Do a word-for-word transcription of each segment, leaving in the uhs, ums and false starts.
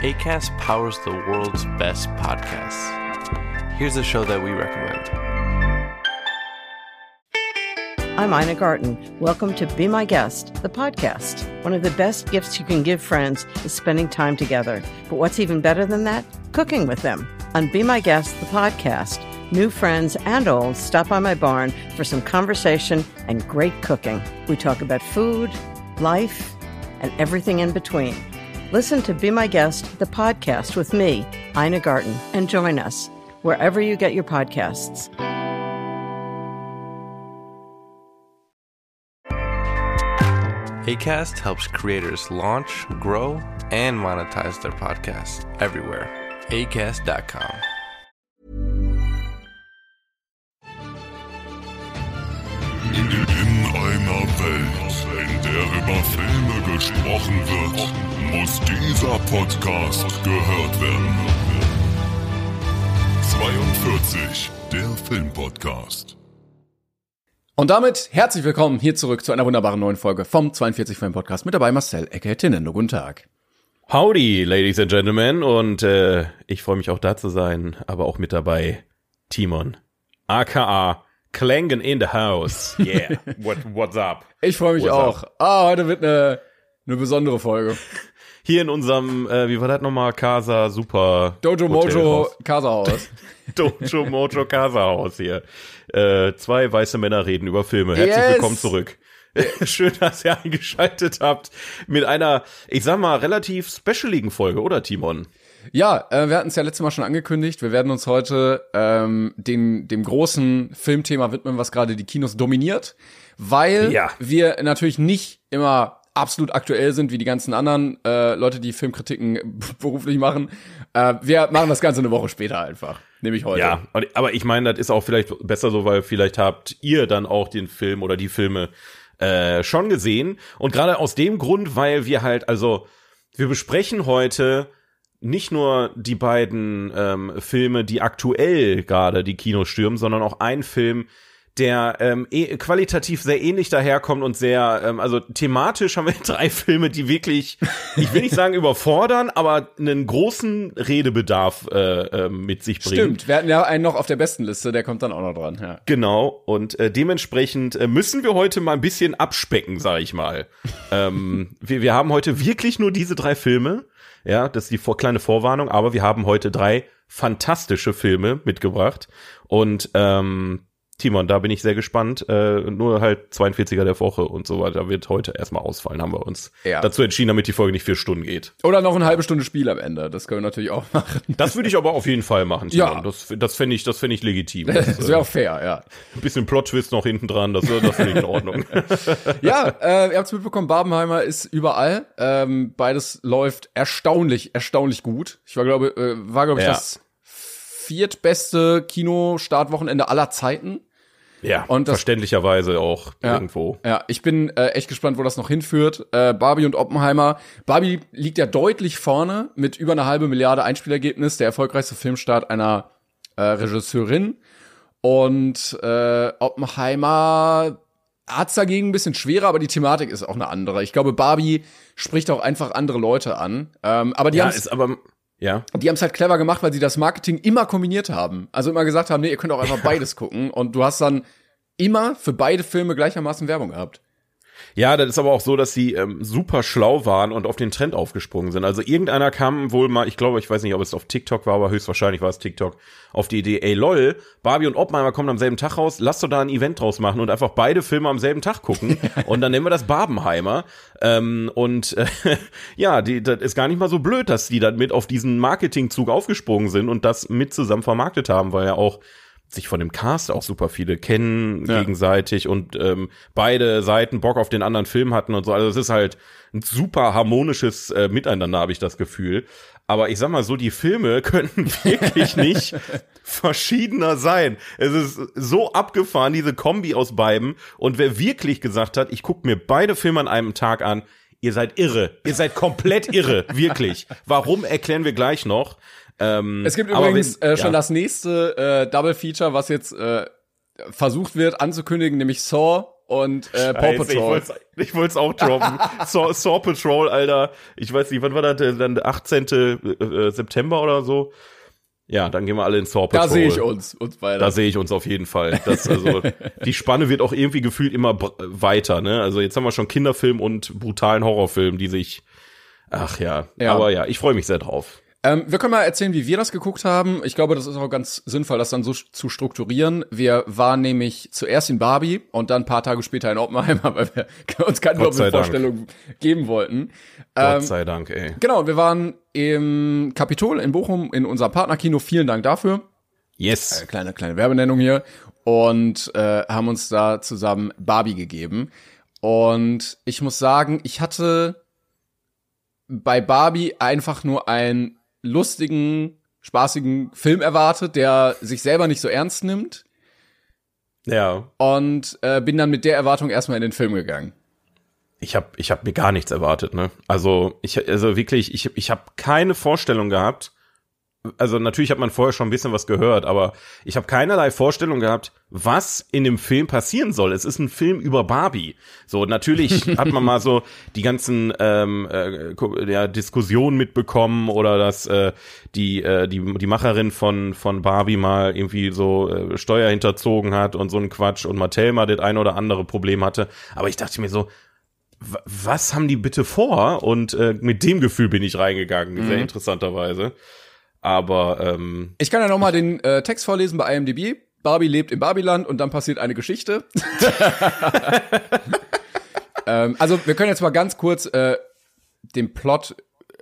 Acast powers the world's best podcasts. Here's a show that we recommend. I'm Ina Garten. Welcome to Be My Guest, the podcast. One of the best gifts you can give friends is spending time together. But what's even better than that? Cooking with them. On Be My Guest, the podcast, new friends and old stop by my barn for some conversation and great cooking. We talk about food, life, and everything in between. Listen to Be My Guest, the podcast with me, Ina Garten, and join us wherever you get your podcasts. Acast helps creators launch, grow, and monetize their podcasts everywhere. Acast dot com. In einer Welt, in der über Filme gesprochen wird, muss dieser Podcast gehört werden. zweiundvierzig, der Filmpodcast. Und damit herzlich willkommen hier zurück zu einer wunderbaren neuen Folge vom zweiundvierzig Film Podcast. Mit dabei Marcel aka Tinendo. Guten Tag. Howdy, Ladies and Gentlemen. Und äh, ich freue mich auch da zu sein, aber auch mit dabei Timon, aka Klangen in the House. Yeah, What, what's up? Ich freue mich what's auch. Up? Ah, heute wird eine, eine besondere Folge. Hier in unserem, äh, wie war das nochmal, Casa Super Dojo Mojo Casa Haus. Dojo Mojo Casa Haus hier. Äh, zwei weiße Männer reden über Filme. Herzlich Yes. willkommen zurück. Schön, dass ihr eingeschaltet habt mit einer, ich sag mal, relativ specialigen Folge, oder Timon? Ja, äh, wir hatten es ja letztes Mal schon angekündigt. Wir werden uns heute ähm, dem, dem großen Filmthema widmen, was gerade die Kinos dominiert. Weil Ja. wir natürlich nicht immer absolut aktuell sind, wie die ganzen anderen äh, Leute, die Filmkritiken beruflich machen. Äh, wir machen das Ganze eine Woche später einfach, nämlich heute. Ja, und- aber ich meine, das ist auch vielleicht besser so, weil vielleicht habt ihr dann auch den Film oder die Filme äh, schon gesehen. Und gerade aus dem Grund, weil wir halt, also, wir besprechen heute nicht nur die beiden ähm, Filme, die aktuell gerade die Kinos stürmen, sondern auch einen Film, der ähm, eh, qualitativ sehr ähnlich daherkommt und sehr, ähm, also thematisch haben wir drei Filme, die wirklich, ich will nicht sagen überfordern, aber einen großen Redebedarf äh, äh, mit sich bringen. Stimmt, wir hatten ja einen noch auf der besten Liste, der kommt dann auch noch dran. Ja. Genau, und äh, dementsprechend äh, müssen wir heute mal ein bisschen abspecken, sag ich mal. ähm, wir, wir haben heute wirklich nur diese drei Filme, ja, das ist die vor, kleine Vorwarnung, aber wir haben heute drei fantastische Filme mitgebracht und ähm, Timon, da bin ich sehr gespannt. Äh, nur halt zweiundvierziger der Woche und so weiter wird heute erstmal ausfallen, haben wir uns Ja. dazu entschieden, damit die Folge nicht vier Stunden geht. Oder noch eine halbe Stunde Spiel am Ende, das können wir natürlich auch machen. Das würde ich aber auf jeden Fall machen, Timon. Ja. Das, das fände ich, das fände ich legitim. Das Das, wäre äh, auch fair, ja. ein bisschen Plot-Twist noch hinten dran, das, das finde ich in Ordnung. Ja, äh, ihr habt's mitbekommen, Barbenheimer ist überall. Ähm, beides läuft erstaunlich, erstaunlich gut. Ich war, glaube, äh, war, glaube ich, Ja. das viertbeste Kino-Startwochenende aller Zeiten. Ja, Und das- verständlicherweise auch Ja. irgendwo. Ja, ich bin äh, echt gespannt, wo das noch hinführt. Äh, Barbie und Oppenheimer. Barbie liegt ja deutlich vorne mit über eine halbe Milliarde Einspielergebnis, der erfolgreichste Filmstart einer äh, Regisseurin. Und äh, Oppenheimer hat's dagegen ein bisschen schwerer, aber die Thematik ist auch eine andere. Ich glaube, Barbie spricht auch einfach andere Leute an. Ähm, aber die Ja, haben's ist aber, ja. Die haben es halt clever gemacht, weil sie das Marketing immer kombiniert haben. Also immer gesagt haben, nee, ihr könnt auch einfach beides gucken. Und du hast dann immer für beide Filme gleichermaßen Werbung gehabt. Ja, das ist aber auch so, dass sie ähm, super schlau waren und auf den Trend aufgesprungen sind. Also irgendeiner kam wohl mal, ich glaube, ich weiß nicht, ob es auf TikTok war, aber höchstwahrscheinlich war es TikTok, auf die Idee, ey lol, Barbie und Oppenheimer kommen am selben Tag raus, lass doch da ein Event draus machen und einfach beide Filme am selben Tag gucken. Und dann nennen wir das Barbenheimer. Ähm, und äh, ja, die, das ist gar nicht mal so blöd, dass die dann mit auf diesen Marketingzug aufgesprungen sind und das mit zusammen vermarktet haben, weil ja auch sich von dem Cast auch super viele kennen Ja. gegenseitig und ähm, beide Seiten Bock auf den anderen Film hatten und so. Also es ist halt ein super harmonisches äh, Miteinander, habe ich das Gefühl. Aber ich sag mal so, die Filme könnten wirklich nicht verschiedener sein. Es ist so abgefahren, diese Kombi aus beiden. Und wer wirklich gesagt hat, ich gucke mir beide Filme an einem Tag an, ihr seid irre. Ihr seid komplett irre, wirklich. Warum, erklären wir gleich noch. Ähm, Es gibt aber übrigens wenn- äh, schon ja. das nächste äh, Double Feature, was jetzt äh, versucht wird anzukündigen, nämlich Saw und äh, Paw Patrol. Ich wollte es auch droppen. Saw, Saw Patrol, Alter. Ich weiß nicht, wann war das? Dann der achtzehnten September oder so. Ja, dann gehen wir alle in Saw Patrol. Da sehe ich uns, uns beide. Da sehe ich uns auf jeden Fall. Das, also, die Spanne wird auch irgendwie gefühlt immer b- weiter, ne? Also jetzt haben wir schon Kinderfilm und brutalen Horrorfilm, die sich, ach ja. ja. Aber ja, ich freue mich sehr drauf. Ähm, wir können mal erzählen, wie wir das geguckt haben. Ich glaube, das ist auch ganz sinnvoll, das dann so zu strukturieren. Wir waren nämlich zuerst in Barbie und dann ein paar Tage später in Oppenheimer, weil wir uns keine Vorstellung geben wollten. Gott ähm, sei Dank, ey. Genau, wir waren im Kapitol in Bochum in unserem Partnerkino. Vielen Dank dafür. Yes. Äh, kleine, kleine Werbenennung hier. Und äh, haben uns da zusammen Barbie gegeben. Und ich muss sagen, ich hatte bei Barbie einfach nur ein lustigen, spaßigen Film erwartet, der sich selber nicht so ernst nimmt. Ja. Und äh, bin dann mit der Erwartung erstmal in den Film gegangen. Ich habe ich hab mir gar nichts erwartet, ne? Also, ich also wirklich, ich ich habe keine Vorstellung gehabt. Also, natürlich hat man vorher schon ein bisschen was gehört, aber ich habe keinerlei Vorstellung gehabt, was in dem Film passieren soll. Es ist ein Film über Barbie. So, natürlich hat man mal so die ganzen ähm, äh, ja, Diskussionen mitbekommen oder dass äh, die äh, die die Macherin von von Barbie mal irgendwie so äh, Steuer hinterzogen hat und so ein Quatsch und Mattel mal das ein oder andere Problem hatte. Aber ich dachte mir so, w- was haben die bitte vor? Und äh, mit dem Gefühl bin ich reingegangen, mhm. sehr interessanterweise. Aber ähm ich kann ja noch mal den äh, Text vorlesen bei I M D B. Barbie lebt in Barbiland und dann passiert eine Geschichte. ähm, also wir können jetzt mal ganz kurz äh, den Plot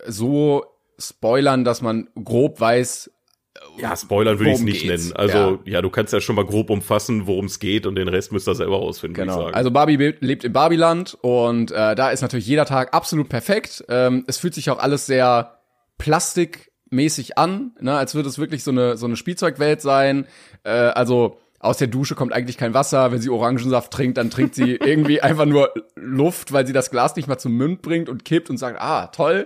so spoilern, dass man grob weiß. Ja, spoilern würde ich es nicht geht's. nennen. Also ja. ja, du kannst ja schon mal grob umfassen, worum es geht und den Rest müsst ihr selber rausfinden. Genau. Würde ich sagen. Also Barbie lebt in Barbiland und äh, da ist natürlich jeder Tag absolut perfekt. Ähm, es fühlt sich auch alles sehr plastik mäßig an, ne, als würde es wirklich so eine so eine Spielzeugwelt sein. Äh, also aus der Dusche kommt eigentlich kein Wasser. Wenn sie Orangensaft trinkt, dann trinkt sie irgendwie einfach nur Luft, weil sie das Glas nicht mal zum Mund bringt und kippt und sagt, ah, toll.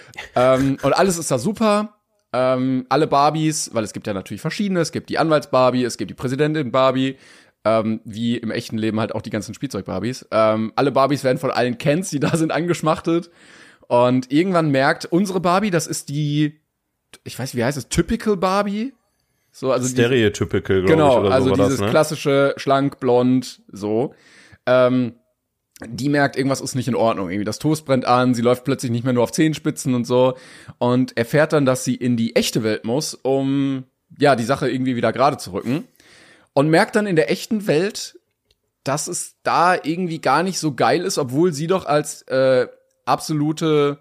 ähm, und alles ist da super. Ähm, alle Barbies, weil es gibt ja natürlich verschiedene. Es gibt die Anwalts-Barbie, es gibt die Präsidentin-Barbie, ähm, wie im echten Leben halt auch die ganzen Spielzeug-Barbies. Ähm, alle Barbies werden von allen Kens, die da sind, angeschmachtet. Und irgendwann merkt unsere Barbie, das ist die, ich weiß, wie heißt es, Typical Barbie? So, also Stereotypical, glaube genau, ich, oder also so war dieses das, ne? klassische, schlank, blond, so. Ähm, die merkt, irgendwas ist nicht in Ordnung. Irgendwie das Toast brennt an, sie läuft plötzlich nicht mehr nur auf Zehenspitzen und so. Und erfährt dann, dass sie in die echte Welt muss, um, ja, die Sache irgendwie wieder gerade zu rücken. Und merkt dann in der echten Welt, dass es da irgendwie gar nicht so geil ist, obwohl sie doch als äh, absolute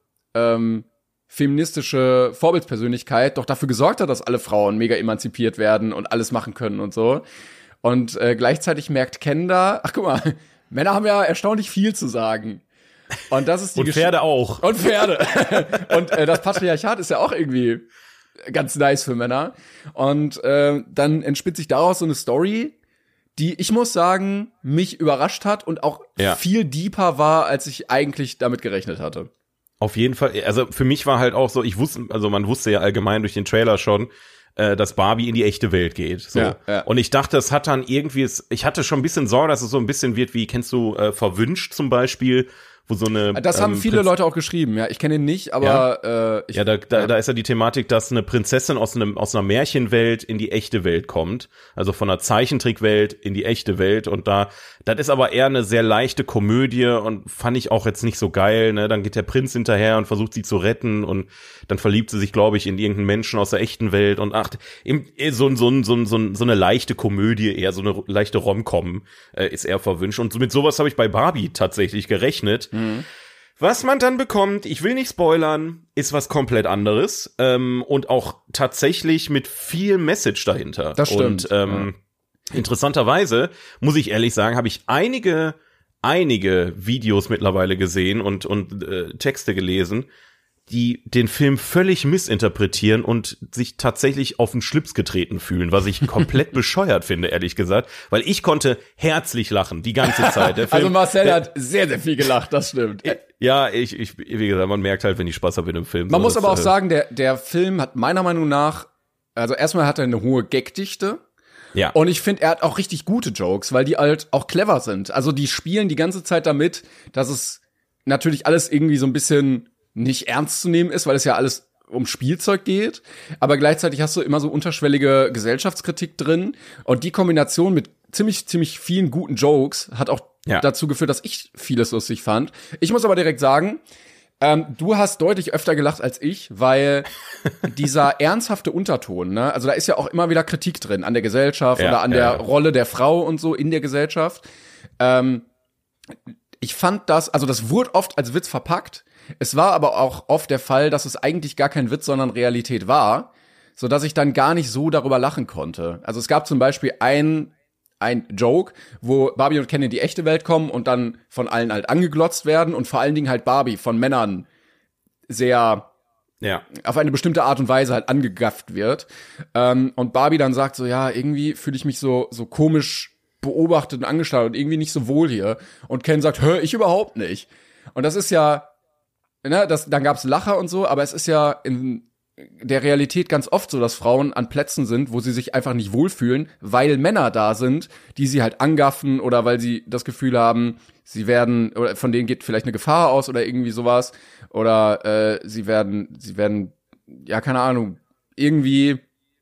ähm, feministische Vorbildspersönlichkeit doch dafür gesorgt hat, dass alle Frauen mega emanzipiert werden und alles machen können und so. Und äh, gleichzeitig merkt Ken da, ach guck mal, Männer haben ja erstaunlich viel zu sagen. Und das ist die Und Pferde auch. Und Pferde. Und äh, das Patriarchat ist ja auch irgendwie ganz nice für Männer. Und äh, dann entspinnt sich daraus so eine Story, die, ich muss sagen, mich überrascht hat und auch Ja. viel deeper war, als ich eigentlich damit gerechnet hatte. Auf jeden Fall, also für mich war halt auch so, ich wusste, also man wusste ja allgemein durch den Trailer schon, äh, dass Barbie in die echte Welt geht. So. Ja, ja. Und ich dachte, es hat dann irgendwie, ich hatte schon ein bisschen Sorge, dass es so ein bisschen wird, wie kennst du äh, Verwünscht zum Beispiel, wo so eine Das haben ähm, viele Prinz- Leute auch geschrieben, ja. Ich kenne ihn nicht, aber äh, ich, Ja, da, da, da ist ja die Thematik, dass eine Prinzessin aus einem aus einer Märchenwelt in die echte Welt kommt, also von einer Zeichentrickwelt in die echte Welt, und da das ist aber eher eine sehr leichte Komödie und fand ich auch jetzt nicht so geil, ne? Dann geht der Prinz hinterher und versucht sie zu retten und dann verliebt sie sich, glaube ich, in irgendeinen Menschen aus der echten Welt und ach, im, so so so so so eine leichte Komödie, eher so eine leichte Rom-Com äh, ist eher verwünscht, und mit sowas habe ich bei Barbie tatsächlich gerechnet. Mhm. Was man dann bekommt, ich will nicht spoilern, ist was komplett anderes, ähm, und auch tatsächlich mit viel Message dahinter. Das stimmt. Und ähm, ja. interessanterweise, muss ich ehrlich sagen, habe ich einige, einige Videos mittlerweile gesehen und und äh, Texte gelesen, die den Film völlig missinterpretieren und sich tatsächlich auf den Schlips getreten fühlen, was ich komplett bescheuert finde, ehrlich gesagt, weil ich konnte herzlich lachen, die ganze Zeit. Der Film, also Marcel der, hat sehr, sehr viel gelacht, das stimmt. Ja, ich, ich, wie gesagt, man merkt halt, wenn ich Spaß habe in einem Film. Man so, muss das, aber auch äh, sagen, der, der Film hat meiner Meinung nach, also erstmal hat er eine hohe Gagdichte Ja. Und ich finde, er hat auch richtig gute Jokes, weil die halt auch clever sind. Also die spielen die ganze Zeit damit, dass es natürlich alles irgendwie so ein bisschen nicht ernst zu nehmen ist, weil es ja alles um Spielzeug geht. Aber gleichzeitig hast du immer so unterschwellige Gesellschaftskritik drin. Und die Kombination mit ziemlich, ziemlich vielen guten Jokes hat auch ja. dazu geführt, dass ich vieles lustig fand. Ich muss aber direkt sagen, ähm, du hast deutlich öfter gelacht als ich, weil dieser ernsthafte Unterton, ne, also da ist ja auch immer wieder Kritik drin an der Gesellschaft ja, oder an ja. der Rolle der Frau und so in der Gesellschaft. Ähm, ich fand das, also das wurde oft als Witz verpackt. Es war aber auch oft der Fall, dass es eigentlich gar kein Witz, sondern Realität war, so dass ich dann gar nicht so darüber lachen konnte. Also es gab zum Beispiel ein ein Joke, wo Barbie und Ken in die echte Welt kommen und dann von allen halt angeglotzt werden und vor allen Dingen halt Barbie von Männern sehr ja. auf eine bestimmte Art und Weise halt angegafft wird. Ähm, und Barbie dann sagt so, ja, irgendwie fühle ich mich so so komisch beobachtet und angestarrt und irgendwie nicht so wohl hier. Und Ken sagt, hör, ich überhaupt nicht. Und das ist ja, ne, das, dann gab's Lacher und so, aber es ist ja in der Realität ganz oft so, dass Frauen an Plätzen sind, wo sie sich einfach nicht wohlfühlen, weil Männer da sind, die sie halt angaffen oder weil sie das Gefühl haben, sie werden, oder von denen geht vielleicht eine Gefahr aus oder irgendwie sowas, oder äh, sie werden, sie werden, ja, keine Ahnung, irgendwie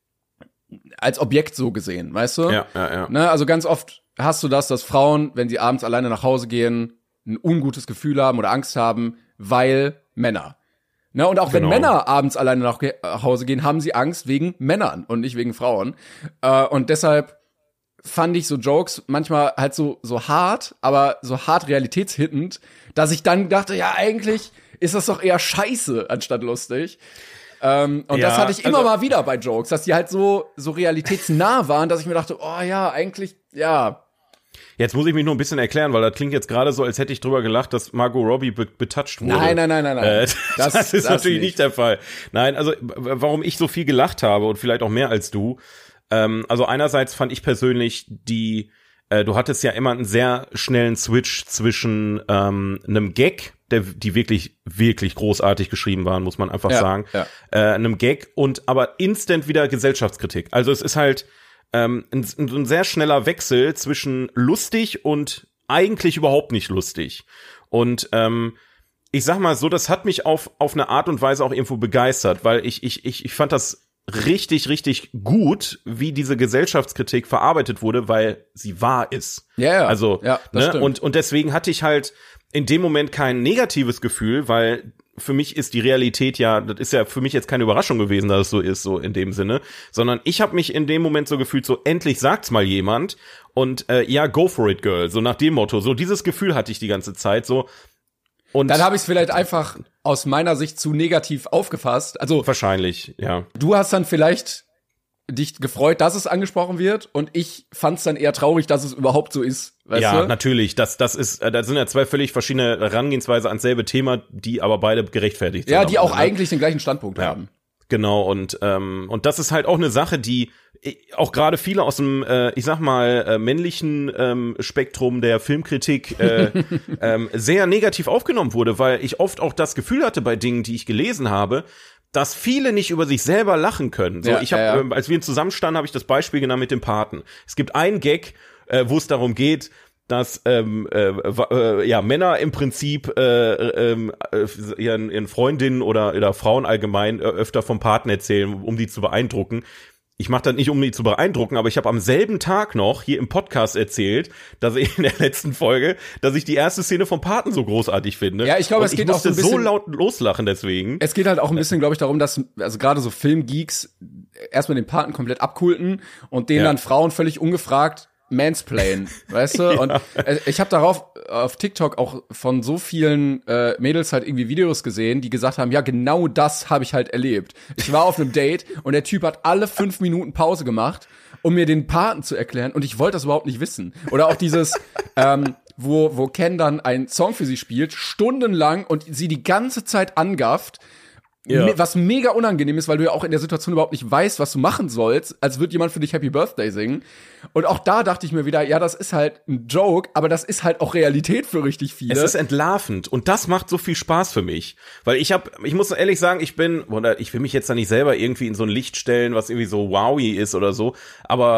als Objekt so gesehen, weißt du? Ja, ja, ja. Ne, also ganz oft hast du das, dass Frauen, wenn sie abends alleine nach Hause gehen, ein ungutes Gefühl haben oder Angst haben, weil Männer. Ne, und auch genau. wenn Männer abends alleine nach Hause gehen, haben sie Angst wegen Männern und nicht wegen Frauen. Äh, und deshalb fand ich so Jokes manchmal halt so so hart, aber so hart realitätshittend, dass ich dann dachte, ja, eigentlich ist das doch eher scheiße, anstatt lustig. Ähm, und ja, das hatte ich immer also, mal wieder bei Jokes, dass die halt so so realitätsnah waren, dass ich mir dachte, oh ja, eigentlich, ja. Jetzt muss ich mich nur ein bisschen erklären, weil das klingt jetzt gerade so, als hätte ich drüber gelacht, dass Margot Robbie be- betouched wurde. Nein, nein, nein, nein, nein. Äh, das, das, das ist das natürlich nicht. nicht der Fall. Nein, also warum ich so viel gelacht habe und vielleicht auch mehr als du. Ähm, also einerseits fand ich persönlich die, äh, du hattest ja immer einen sehr schnellen Switch zwischen ähm, einem Gag, der die wirklich, wirklich großartig geschrieben waren, muss man einfach ja, sagen, ja. Äh, einem Gag und aber instant wieder Gesellschaftskritik. Also es ist halt Ähm, ein, ein sehr schneller Wechsel zwischen lustig und eigentlich überhaupt nicht lustig. Und ähm, ich sag mal so, das hat mich auf auf eine Art und Weise auch irgendwo begeistert, weil ich ich ich ich fand das richtig richtig gut, wie diese Gesellschaftskritik verarbeitet wurde, weil sie wahr ist. Ja, ja. Also ja, das ne? stimmt. und und deswegen hatte ich halt in dem Moment kein negatives Gefühl, weil für mich ist die Realität ja, das ist ja für mich jetzt keine Überraschung gewesen, dass es so ist, so in dem Sinne, sondern ich habe mich in dem Moment so gefühlt, so endlich sagt's mal jemand und äh, ja, go for it, girl, so nach dem Motto, so dieses Gefühl hatte ich die ganze Zeit, so. Und dann habe ich es vielleicht einfach aus meiner Sicht zu negativ aufgefasst. Also wahrscheinlich, ja. Du hast dann vielleicht dich gefreut, dass es angesprochen wird und ich fand es dann eher traurig, dass es überhaupt so ist. Weißt ja, du? natürlich. Das, das ist, das sind ja zwei völlig verschiedene Herangehensweise ans selbe Thema, die aber beide gerechtfertigt sind. Ja, die auch ne? eigentlich den gleichen Standpunkt ja. haben. Genau, und ähm, und das ist halt auch eine Sache, die auch gerade viele aus dem, äh, ich sag mal, äh, männlichen ähm, Spektrum der Filmkritik äh, ähm, sehr negativ aufgenommen wurde, weil ich oft auch das Gefühl hatte bei Dingen, die ich gelesen habe, dass viele nicht über sich selber lachen können. So, ja, ich habe, ja, ja. äh, als wir zusammenstanden, habe ich das Beispiel genannt mit dem Paten. Es gibt einen Gag, äh, wo es darum geht, dass ähm, äh, äh, ja Männer im Prinzip äh, äh, äh, ihren, ihren Freundinnen oder, oder Frauen allgemein äh, öfter vom Paten erzählen, um die zu beeindrucken. Ich mache das nicht, um die zu beeindrucken, aber ich habe am selben Tag noch hier im Podcast erzählt, dass ich in der letzten Folge, dass ich die erste Szene vom Paten so großartig finde. Ja, ich glaube, es geht auch so ein bisschen, so laut loslachen deswegen. Es geht halt auch ein bisschen, glaube ich, darum, dass also gerade so Filmgeeks erstmal den Paten komplett abkulten und den ja. dann Frauen völlig ungefragt mansplain, weißt du? Ja. Und äh, ich habe darauf auf TikTok auch von so vielen äh, Mädels halt irgendwie Videos gesehen, die gesagt haben, ja, genau das habe ich halt erlebt. Ich war auf einem Date und der Typ hat alle fünf Minuten Pause gemacht, um mir den Paten zu erklären und ich wollte das überhaupt nicht wissen. Oder auch dieses, ähm, wo wo Ken dann einen Song für sie spielt, stundenlang und sie die ganze Zeit angafft, ja. was mega unangenehm ist, weil du ja auch in der Situation überhaupt nicht weißt, was du machen sollst, als würde jemand für dich Happy Birthday singen. Und auch da dachte ich mir wieder, ja, das ist halt ein Joke, aber das ist halt auch Realität für richtig viele. Es ist entlarvend und das macht so viel Spaß für mich, weil ich habe, ich muss ehrlich sagen, ich bin, oder ich will mich jetzt da nicht selber irgendwie in so ein Licht stellen, was irgendwie so wowy ist oder so, aber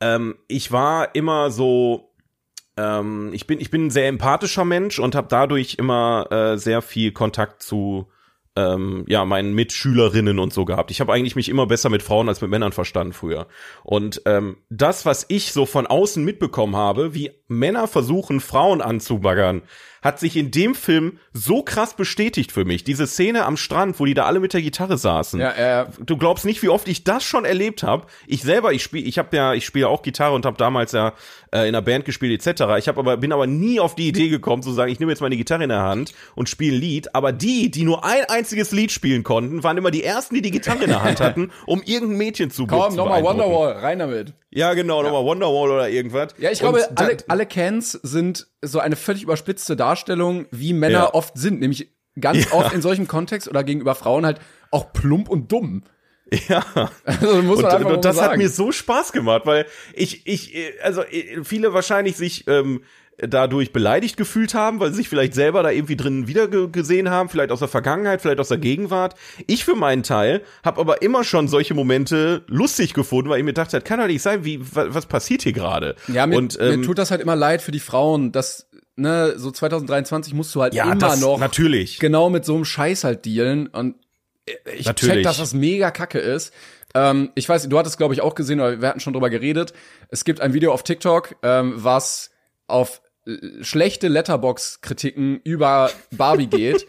ähm, ich war immer so, ähm, ich bin ich bin ein sehr empathischer Mensch und habe dadurch immer äh, sehr viel Kontakt zu ähm, ja meinen Mitschülerinnen und so gehabt. Ich habe eigentlich mich immer besser mit Frauen als mit Männern verstanden früher. Und ähm, das, was ich so von außen mitbekommen habe, wie Männer versuchen, Frauen anzubaggern, hat sich in dem Film so krass bestätigt für mich. Diese Szene am Strand, wo die da alle mit der Gitarre saßen. Ja, äh, du glaubst nicht, wie oft ich das schon erlebt habe. Ich selber, ich spiele, ich habe ja, ich spiele auch Gitarre und habe damals ja äh, in einer Band gespielt et cetera. Ich habe aber bin aber nie auf die Idee gekommen zu sagen, ich nehme jetzt meine Gitarre in der Hand und spiele ein Lied. Aber die, die nur ein einziges Lied spielen konnten, waren immer die ersten, die die Gitarre in der Hand hatten, um irgendein Mädchen zu Komm, zu nochmal beeindrucken. Wonderwall, rein damit. Ja, genau, Ja. nochmal Wonderwall oder irgendwas. Ja, ich Und glaube, da- alle, alle Cans sind so eine völlig überspitzte Darstellung, wie Männer Ja. oft sind. Nämlich ganz Ja. oft in solchem Kontext oder gegenüber Frauen halt auch plump und dumm. Ja. Also muss man und, einfach und mal das sagen. hat mir so Spaß gemacht, weil ich, ich, also viele wahrscheinlich sich ähm, dadurch beleidigt gefühlt haben, weil sie sich vielleicht selber da irgendwie drin wieder gesehen haben, vielleicht aus der Vergangenheit, vielleicht aus der Gegenwart. Ich für meinen Teil habe aber immer schon solche Momente lustig gefunden, weil ich mir dachte, das kann doch nicht sein, wie was, was passiert hier gerade? Ja, mir, und, ähm, mir tut das halt immer leid für die Frauen, dass, ne, so zwanzig dreiundzwanzig musst du halt ja, immer das, noch natürlich. genau mit so einem Scheiß halt dealen und ich Natürlich. check, dass das mega kacke ist. Ähm, ich weiß, du hattest, glaube ich, auch gesehen, oder wir hatten schon drüber geredet. Es gibt ein Video auf TikTok, ähm, was auf äh, schlechte Letterbox-Kritiken über Barbie geht.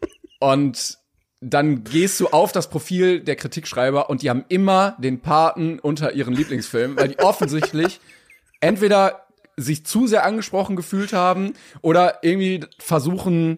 Und dann gehst du auf das Profil der Kritikschreiber und die haben immer den Paten unter ihren Lieblingsfilmen, weil die offensichtlich entweder sich zu sehr angesprochen gefühlt haben oder irgendwie versuchen,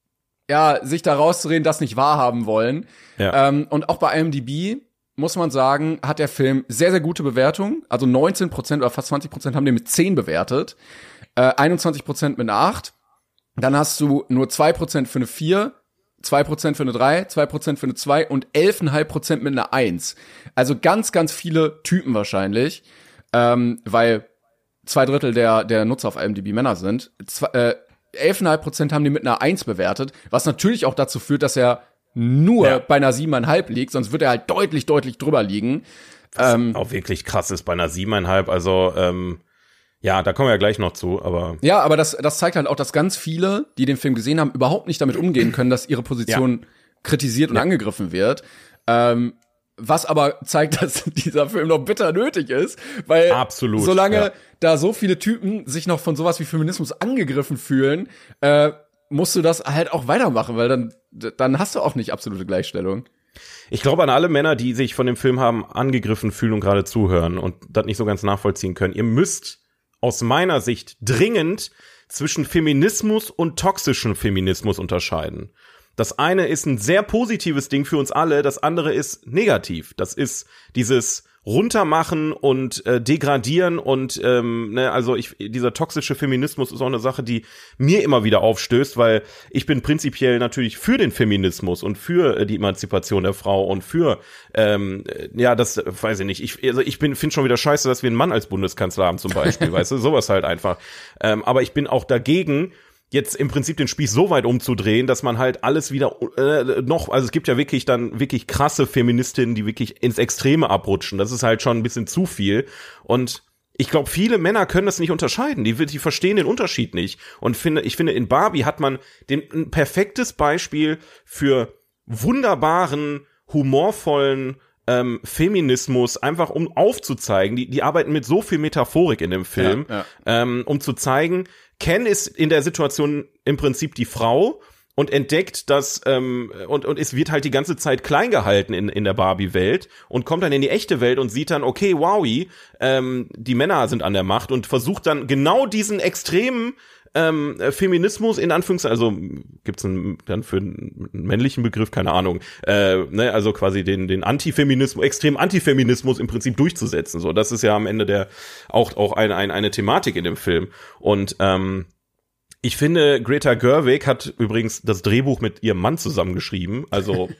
ja, sich da rauszureden, das nicht wahrhaben wollen. Ja. Ähm, und auch bei I M D B, muss man sagen, hat der Film sehr, sehr gute Bewertungen. Also neunzehn Prozent oder fast zwanzig Prozent haben den mit zehn bewertet. Äh, einundzwanzig Prozent mit einer acht. Dann hast du nur zwei Prozent für eine vier, zwei Prozent für eine drei, zwei Prozent für eine zwei und elf Komma fünf Prozent mit einer eins. Also ganz, ganz viele Typen wahrscheinlich, ähm, weil zwei Drittel der, der Nutzer auf I M D B Männer sind. Zwei, äh, elf Komma fünf Prozent haben die mit einer eins bewertet, was natürlich auch dazu führt, dass er nur Ja. bei einer sieben Komma fünf liegt, sonst wird er halt deutlich, deutlich drüber liegen. Was Ähm, auch wirklich krass ist bei einer sieben Komma fünf, also ähm, ja, da kommen wir ja gleich noch zu, aber Ja, aber das, das zeigt halt auch, dass ganz viele, die den Film gesehen haben, überhaupt nicht damit umgehen können, dass ihre Position kritisiert und Ja. angegriffen wird. Ähm, was aber zeigt, dass dieser Film noch bitter nötig ist, weil Absolut, solange ja. da so viele Typen sich noch von sowas wie Feminismus angegriffen fühlen, äh, musst du das halt auch weitermachen, weil dann, dann hast du auch nicht absolute Gleichstellung. ich glaube an alle Männer, die sich von dem Film haben angegriffen fühlen und gerade zuhören und das nicht so ganz nachvollziehen können. Ihr müsst aus meiner Sicht dringend zwischen Feminismus und toxischem Feminismus unterscheiden. Das eine ist ein sehr positives Ding für uns alle, das andere ist negativ. Das ist dieses Runtermachen und äh, degradieren und ähm, ne, also ich dieser toxische Feminismus ist auch eine Sache, die mir immer wieder aufstößt, weil ich bin prinzipiell natürlich für den Feminismus und für äh, die Emanzipation der Frau und für ähm, ja das äh, weiß ich nicht. Ich also ich bin finde schon wieder scheiße, dass wir einen Mann als Bundeskanzler haben zum Beispiel, weißt du, sowas halt einfach. Ähm, aber ich bin auch dagegen, jetzt im Prinzip den Spieß so weit umzudrehen, dass man halt alles wieder äh, noch, also es gibt ja wirklich dann wirklich krasse Feministinnen, die wirklich ins Extreme abrutschen. Das ist halt schon ein bisschen zu viel. Und ich glaube, viele Männer können das nicht unterscheiden. Die, die verstehen den Unterschied nicht. Und finde, ich finde, in Barbie hat man den, ein perfektes Beispiel für wunderbaren, humorvollen ähm, Feminismus, einfach um aufzuzeigen. Die, die arbeiten mit so viel Metaphorik in dem Film, Ja, ja. Ähm, um zu zeigen, Ken ist in der Situation im Prinzip die Frau und entdeckt, dass ähm, und und es wird halt die ganze Zeit klein gehalten in in der Barbie-Welt und kommt dann in die echte Welt und sieht dann, okay, wowi, ähm, die Männer sind an der Macht und versucht dann genau diesen extremen ähm, Feminismus in Anführungszeichen, also gibt's einen, dann für einen männlichen Begriff, keine Ahnung, äh, ne, also quasi den den Antifeminismus, extrem Antifeminismus im Prinzip durchzusetzen. So, das ist ja am Ende der auch auch eine eine, eine Thematik in dem Film. Und ähm, ich finde, Greta Gerwig hat übrigens das Drehbuch mit ihrem Mann zusammengeschrieben, also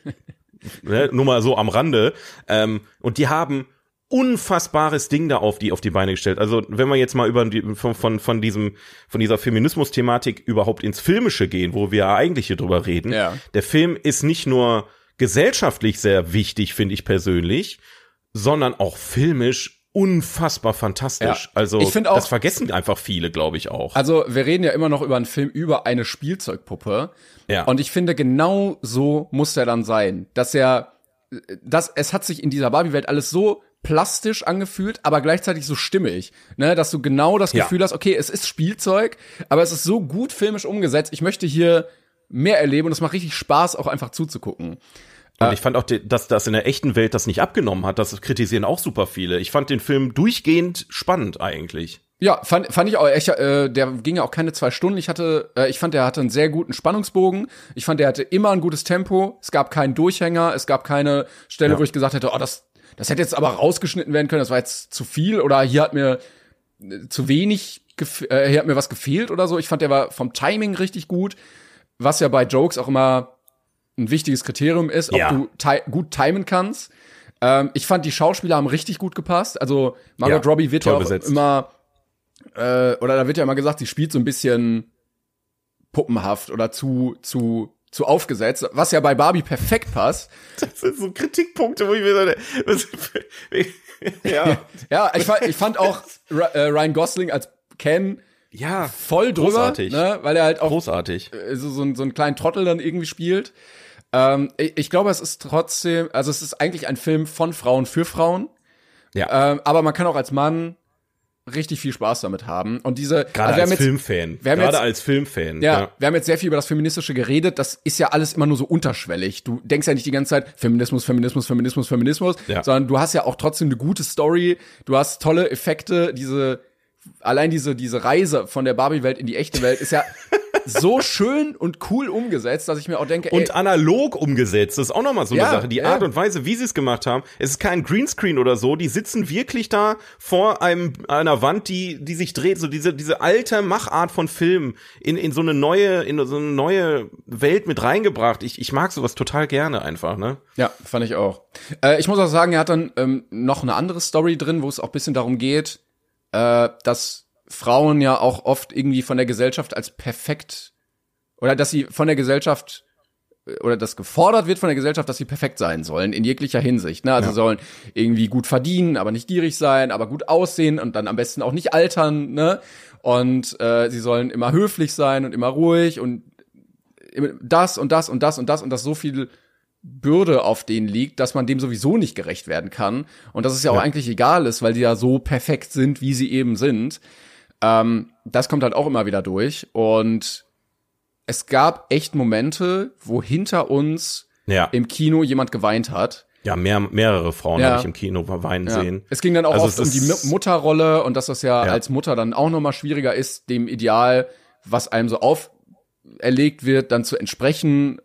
ne, nur mal so am Rande. Ähm, und die haben unfassbares Ding da auf die auf die Beine gestellt. Also wenn wir jetzt mal über die, von von von diesem von dieser Feminismus-Thematik überhaupt ins Filmische gehen, wo wir ja eigentlich hier drüber reden, Ja. der Film ist nicht nur gesellschaftlich sehr wichtig, finde ich persönlich, sondern auch filmisch unfassbar fantastisch. Ja. Also ich finde auch, das vergessen einfach viele, glaube ich auch. Also wir reden ja immer noch über einen Film über eine Spielzeugpuppe. Ja. Und ich finde, genau so muss der dann sein. Dass er, dass, es hat sich in dieser Barbie-Welt alles so plastisch angefühlt, aber gleichzeitig so stimmig, ne, dass du genau das Ja. Gefühl hast, okay, es ist Spielzeug, aber es ist so gut filmisch umgesetzt, ich möchte hier mehr erleben und es macht richtig Spaß, auch einfach zuzugucken. Und ich fand auch, dass das in der echten Welt das nicht abgenommen hat. Das kritisieren auch super viele. Ich fand den Film durchgehend spannend eigentlich. Ja, fand, fand ich auch echt, äh, der ging ja auch keine zwei Stunden. Ich hatte, äh, ich fand, der hatte einen sehr guten Spannungsbogen. Ich fand, der hatte immer ein gutes Tempo. Es gab keinen Durchhänger. Es gab keine Stelle, Ja. wo ich gesagt hätte, oh, das, das hätte jetzt aber rausgeschnitten werden können. Das war jetzt zu viel oder hier hat mir äh, zu wenig, gef- äh, hier hat mir was gefehlt oder so. Ich fand, der war vom Timing richtig gut. Was ja bei Jokes auch immer ein wichtiges Kriterium ist, ob Ja. du ti- gut timen kannst. Ähm, ich fand, die Schauspieler haben richtig gut gepasst. Also Margot Ja, Robbie wird toll ja auch besetzt. immer, äh, oder da wird ja immer gesagt, sie spielt so ein bisschen puppenhaft oder zu zu zu aufgesetzt, was ja bei Barbie perfekt passt. Das sind so Kritikpunkte, wo ich mir so, ja. Ja, ich fand, ich fand auch Ra- äh, Ryan Gosling als Ken Ja, voll drüber, großartig. ne, weil er halt auch großartig. äh, so, so, einen- so einen kleinen Trottel dann irgendwie spielt. Ähm, ich, ich glaube, es ist trotzdem, also es ist eigentlich ein Film von Frauen für Frauen, Ja, ähm, aber man kann auch als Mann richtig viel Spaß damit haben. Und diese, gerade also wir als haben jetzt, Filmfan. wir haben Gerade jetzt- als Filmfan. Ja, Ja. wir haben jetzt sehr viel über das Feministische geredet. Das ist ja alles immer nur so unterschwellig. Du denkst ja nicht die ganze Zeit Feminismus, Feminismus, Feminismus, Feminismus, Ja. sondern du hast ja auch trotzdem eine gute Story. Du hast tolle Effekte. Diese, allein diese, diese Reise von der Barbie-Welt in die echte Welt ist ja so schön und cool umgesetzt, dass ich mir auch denke, ey, Und analog umgesetzt, das ist auch nochmal so eine Ja, Sache. Die ja. Art und Weise, wie sie es gemacht haben, es ist kein Greenscreen oder so, die sitzen wirklich da vor einem einer Wand, die die sich dreht, so diese diese alte Machart von Film in in so eine neue in so eine neue Welt mit reingebracht. Ich ich mag sowas total gerne einfach, ne? ja, fand ich auch. Äh, ich muss auch sagen, er hat dann ähm, noch eine andere Story drin, wo es auch ein bisschen darum geht, äh, dass Frauen ja auch oft irgendwie von der Gesellschaft als perfekt oder dass sie von der Gesellschaft oder das gefordert wird von der Gesellschaft, dass sie perfekt sein sollen in jeglicher Hinsicht. Ne? Also Ja. sollen irgendwie gut verdienen, aber nicht gierig sein, aber gut aussehen und dann am besten auch nicht altern. Ne? Und äh, sie sollen immer höflich sein und immer ruhig und das und das und das und das und das so viel Bürde auf denen liegt, dass man dem sowieso nicht gerecht werden kann und dass es ja auch Ja. eigentlich egal ist, weil die ja so perfekt sind, wie sie eben sind. Ähm, das kommt halt auch immer wieder durch und es gab echt Momente, wo hinter uns Ja. im Kino jemand geweint hat. Ja, mehr, mehrere Frauen Ja. habe ich im Kino weinen Ja. sehen. Es ging dann auch Also oft es um die ist- Mu- Mutterrolle und dass das ja, Ja. als Mutter dann auch nochmal schwieriger ist, dem Ideal, was einem so auferlegt wird, dann zu entsprechen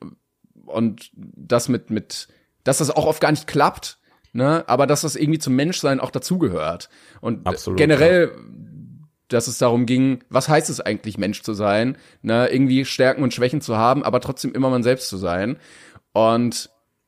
und das mit, mit, dass das auch oft gar nicht klappt, ne, aber dass das irgendwie zum Menschsein auch dazugehört. Und Absolut, generell, dass es darum ging, was heißt es eigentlich, Mensch zu sein, ne, irgendwie Stärken und Schwächen zu haben, aber trotzdem immer man selbst zu sein. Und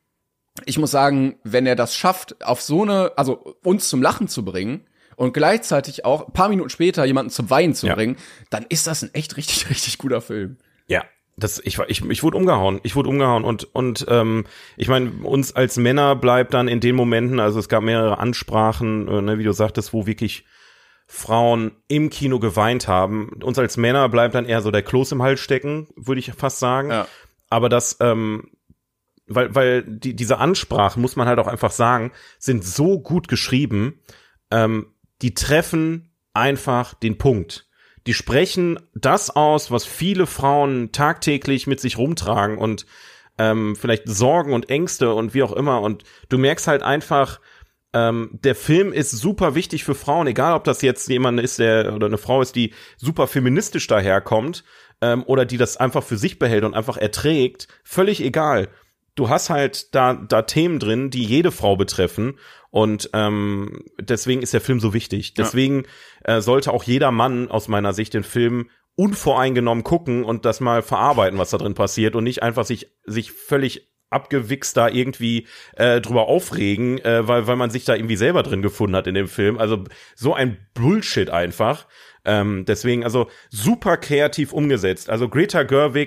ich muss sagen, wenn er das schafft, auf so eine, also uns zum Lachen zu bringen und gleichzeitig auch ein paar Minuten später jemanden zum Weinen zu Ja. bringen, dann ist das ein echt richtig, richtig guter Film. Ja, das ich war ich ich wurde umgehauen. Ich wurde umgehauen und und ähm, ich meine, uns als Männer bleibt dann in den Momenten, also es gab mehrere Ansprachen, äh, ne, wie du sagtest, wo wirklich Frauen im Kino geweint haben. Uns als Männer bleibt dann eher so der Kloß im Hals stecken, würde ich fast sagen. Ja. Aber das ähm, weil weil die diese Ansprachen, muss man halt auch einfach sagen, sind so gut geschrieben, ähm, die treffen einfach den Punkt. Die sprechen das aus, was viele Frauen tagtäglich mit sich rumtragen und ähm, vielleicht Sorgen und Ängste und wie auch immer. Und du merkst halt einfach, ähm, der Film ist super wichtig für Frauen, egal ob das jetzt jemand ist, der oder eine Frau ist, die super feministisch daherkommt ähm, oder die das einfach für sich behält und einfach erträgt. Völlig egal. Du hast halt da da Themen drin, die jede Frau betreffen und ähm, deswegen ist der Film so wichtig. Deswegen äh, sollte auch jeder Mann aus meiner Sicht den Film unvoreingenommen gucken und das mal verarbeiten, was da drin passiert und nicht einfach sich sich völlig abgewichst da irgendwie äh, drüber aufregen, äh, weil weil man sich da irgendwie selber drin gefunden hat in dem Film. Also so ein Bullshit einfach. Ähm, deswegen also super kreativ umgesetzt. Also Greta Gerwig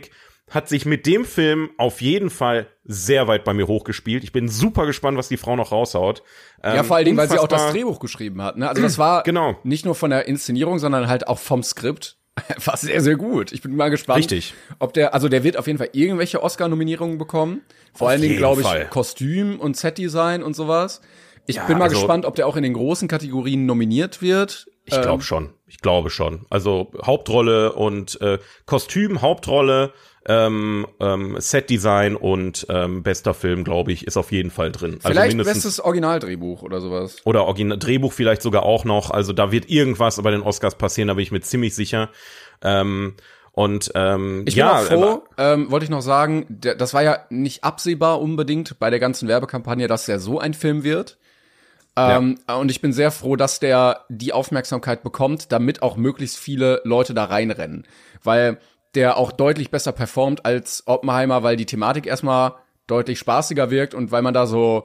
hat sich mit dem Film auf jeden Fall sehr weit bei mir hochgespielt. Ich bin super gespannt, was die Frau noch raushaut. Ähm, ja, vor allen Dingen, weil sie auch das Drehbuch geschrieben hat. Ne? Also das war genau. nicht nur von der Inszenierung, sondern halt auch vom Skript. War sehr, sehr gut. Ich bin mal gespannt, Richtig. ob der, also der wird auf jeden Fall irgendwelche Oscar-Nominierungen bekommen. Vor auf allen Dingen, glaube ich, Fall. Kostüm und Set-Design und sowas. Ich ja, bin mal also, gespannt, ob der auch in den großen Kategorien nominiert wird. Ich glaube ähm, schon. Ich glaube schon. Also Hauptrolle und äh, Kostüm, Hauptrolle, ähm, ähm, Set-Design und ähm, bester Film, glaube ich, ist auf jeden Fall drin. Vielleicht also bestes Originaldrehbuch oder sowas. Oder Original Drehbuch vielleicht sogar auch noch. Also da wird irgendwas bei den Oscars passieren, da bin ich mir ziemlich sicher. Ähm, und ähm, ich ja, bin auch froh, ähm, wollte ich noch sagen, der, das war ja nicht absehbar unbedingt bei der ganzen Werbekampagne, dass der so ein Film wird. Ähm, ja. Und ich bin sehr froh, dass der die Aufmerksamkeit bekommt, damit auch möglichst viele Leute da reinrennen. Weil der auch deutlich besser performt als Oppenheimer, weil die Thematik erstmal deutlich spaßiger wirkt und weil man da so,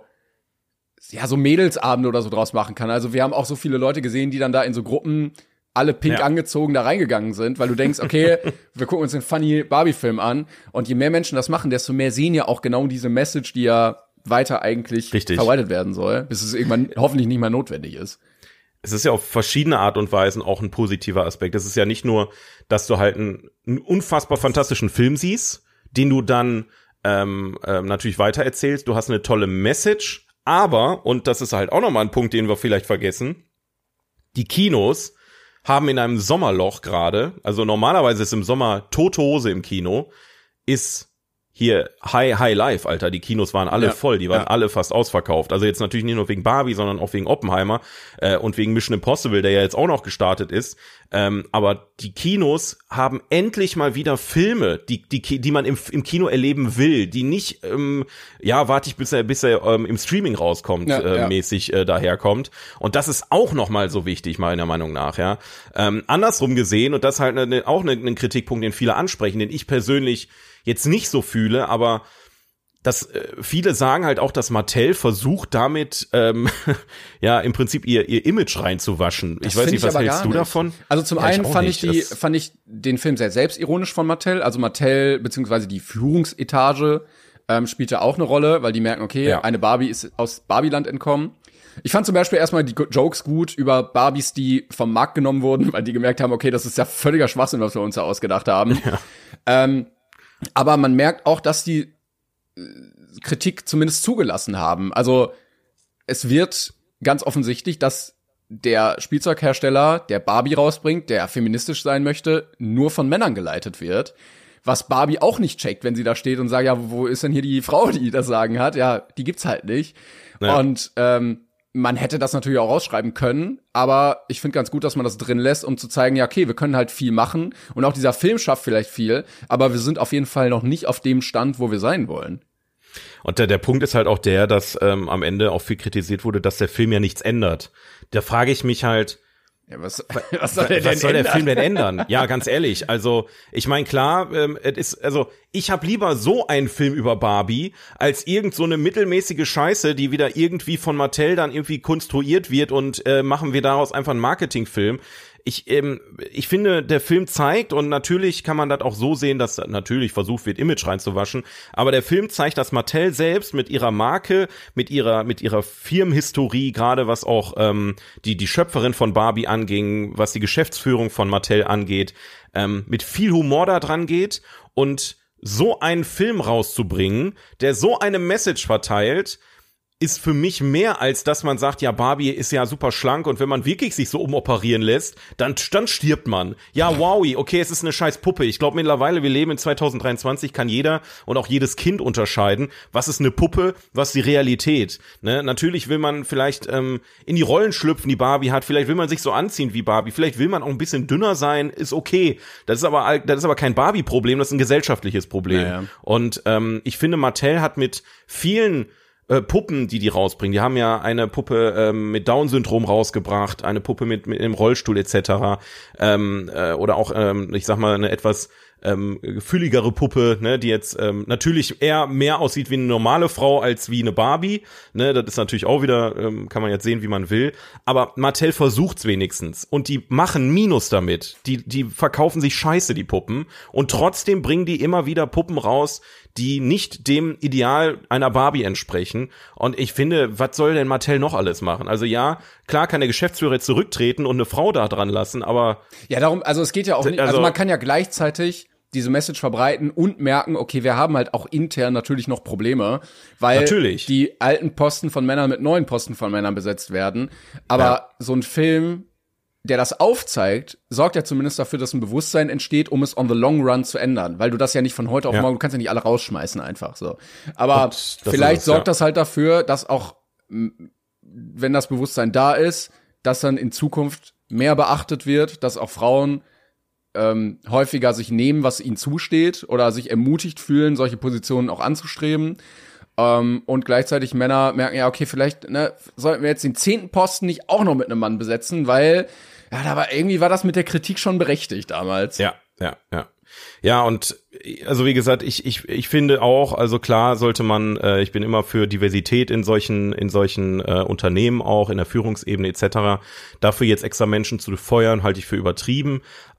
ja, so Mädelsabende oder so draus machen kann. Also wir haben auch so viele Leute gesehen, die dann da in so Gruppen alle pink ja. angezogen da reingegangen sind, weil du denkst, okay, wir gucken uns den funny Barbie-Film an und je mehr Menschen das machen, desto mehr sehen ja auch genau diese Message, die ja weiter eigentlich Richtig. verbreitet werden soll, bis es irgendwann hoffentlich nicht mehr notwendig ist. Es ist ja auf verschiedene Art und Weisen auch ein positiver Aspekt. Es ist ja nicht nur, dass du halt einen, einen unfassbar fantastischen Film siehst, den du dann ähm, ähm, natürlich weitererzählst. Du hast eine tolle Message, aber, und das ist halt auch nochmal ein Punkt, den wir vielleicht vergessen, die Kinos haben in einem Sommerloch gerade, also normalerweise ist im Sommer tote Hose im Kino, ist hier High, High Life, Alter. Die Kinos waren alle ja, voll, die waren ja. alle fast ausverkauft. Also jetzt natürlich nicht nur wegen Barbie, sondern auch wegen Oppenheimer äh, und wegen Mission Impossible, der ja jetzt auch noch gestartet ist. Ähm, aber die Kinos haben endlich mal wieder Filme, die die die man im im Kino erleben will, die nicht, ähm, ja, warte ich bis er bis er ähm, im Streaming rauskommt, ja, äh, ja. mäßig äh, daherkommt. Und das ist auch noch mal so wichtig, meiner Meinung nach, ja. Ähm, andersrum gesehen, und das ist halt eine, auch ein ne, Kritikpunkt, den viele ansprechen, den ich persönlich jetzt nicht so fühle, aber dass äh, viele sagen halt auch, dass Mattel versucht damit ähm, ja im Prinzip ihr ihr Image reinzuwaschen. Das ich weiß nicht, was hältst du nicht. davon? Also zum ja, einen ich fand nicht. ich die das fand ich den Film sehr selbstironisch von Mattel, also Mattel beziehungsweise die Führungsetage ähm, spielte auch eine Rolle, weil die merken, okay, ja. eine Barbie ist aus Barbieland entkommen. Ich fand zum Beispiel erstmal die Jokes gut über Barbies, die vom Markt genommen wurden, weil die gemerkt haben, okay, das ist ja völliger Schwachsinn, was wir uns da ausgedacht haben. Ja. Ähm, aber man merkt auch, dass die Kritik zumindest zugelassen haben. Also es wird ganz offensichtlich, dass der Spielzeughersteller, der Barbie rausbringt, der feministisch sein möchte, nur von Männern geleitet wird. Was Barbie auch nicht checkt, wenn sie da steht und sagt, ja, wo ist denn hier die Frau, die das Sagen hat? Ja, die gibt's halt nicht. Ja. Und ähm, man hätte das natürlich auch rausschreiben können, aber ich finde ganz gut, dass man das drin lässt, um zu zeigen, ja, okay, wir können halt viel machen und auch dieser Film schafft vielleicht viel, aber wir sind auf jeden Fall noch nicht auf dem Stand, wo wir sein wollen. Und der, der Punkt ist halt auch der, dass ähm, am Ende auch viel kritisiert wurde, dass der Film ja nichts ändert. Da frage ich mich halt, ja, was, was soll, der, was denn soll der Film denn ändern? ändern? Ja, ganz ehrlich. Also ich meine, klar, ähm, es ist, also ich habe lieber so einen Film über Barbie als irgend so eine mittelmäßige Scheiße, die wieder irgendwie von Mattel dann irgendwie konstruiert wird und äh, machen wir daraus einfach einen Marketingfilm. Ich, ähm, ich finde, der Film zeigt, und natürlich kann man das auch so sehen, dass natürlich versucht wird, Image reinzuwaschen, aber der Film zeigt, dass Mattel selbst mit ihrer Marke, mit ihrer mit ihrer Firmenhistorie, gerade was auch ähm, die die Schöpferin von Barbie anging, was die Geschäftsführung von Mattel angeht, ähm, mit viel Humor da dran geht, und so einen Film rauszubringen, der so eine Message verteilt, ist für mich mehr, als dass man sagt, ja, Barbie ist ja super schlank und wenn man wirklich sich so umoperieren lässt, dann, dann stirbt man. Ja, wowi, okay, es ist eine scheiß Puppe. Ich glaube mittlerweile, wir leben in zwanzig dreiundzwanzig, kann jeder und auch jedes Kind unterscheiden, was ist eine Puppe, was ist die Realität. Ne? Natürlich will man vielleicht ähm, in die Rollen schlüpfen, die Barbie hat, vielleicht will man sich so anziehen wie Barbie, vielleicht will man auch ein bisschen dünner sein, ist okay. Das ist aber, das ist aber kein Barbie-Problem, das ist ein gesellschaftliches Problem. Ja, ja. Und ähm, ich finde, Mattel hat mit vielen Äh, Puppen, die die rausbringen. Die haben ja eine Puppe ähm, mit Down-Syndrom rausgebracht, eine Puppe mit, mit im Rollstuhl et cetera. Ähm, äh, oder auch, ähm, ich sag mal, eine etwas ähm, fülligere Puppe, ne, die jetzt ähm, natürlich eher mehr aussieht wie eine normale Frau als wie eine Barbie, ne, das ist natürlich auch wieder, ähm, kann man jetzt sehen, wie man will, aber Mattel versucht's wenigstens und die machen Minus damit, die die verkaufen sich scheiße, die Puppen, und trotzdem bringen die immer wieder Puppen raus, die nicht dem Ideal einer Barbie entsprechen. Und ich finde, was soll denn Mattel noch alles machen? Also ja, klar kann der Geschäftsführer jetzt zurücktreten und eine Frau da dran lassen, aber ja, darum, also es geht ja auch nicht, also, also man kann ja gleichzeitig diese Message verbreiten und merken, okay, wir haben halt auch intern natürlich noch Probleme, weil natürlich die alten Posten von Männern mit neuen Posten von Männern besetzt werden. Aber ja. so ein Film, der das aufzeigt, sorgt ja zumindest dafür, dass ein Bewusstsein entsteht, um es on the long run zu ändern. Weil du das ja nicht von heute auf ja. morgen, du kannst ja nicht alle rausschmeißen einfach so. Aber das vielleicht es, sorgt ja. das halt dafür, dass auch, wenn das Bewusstsein da ist, dass dann in Zukunft mehr beachtet wird, dass auch Frauen ähm, häufiger sich nehmen, was ihnen zusteht, oder sich ermutigt fühlen, solche Positionen auch anzustreben. Um, und gleichzeitig Männer merken, ja, okay, vielleicht ne, sollten wir jetzt den zehnten Posten nicht auch noch mit einem Mann besetzen, weil ja, da war irgendwie war das mit der Kritik schon berechtigt damals. Ja, ja, ja. Ja, und also wie gesagt, ich ich ich finde auch, also klar sollte man, äh, ich bin immer für Diversität in solchen in solchen äh, Unternehmen auch, in der Führungsebene et cetera. Dafür jetzt extra Menschen zu feuern, halte ich für übertrieben.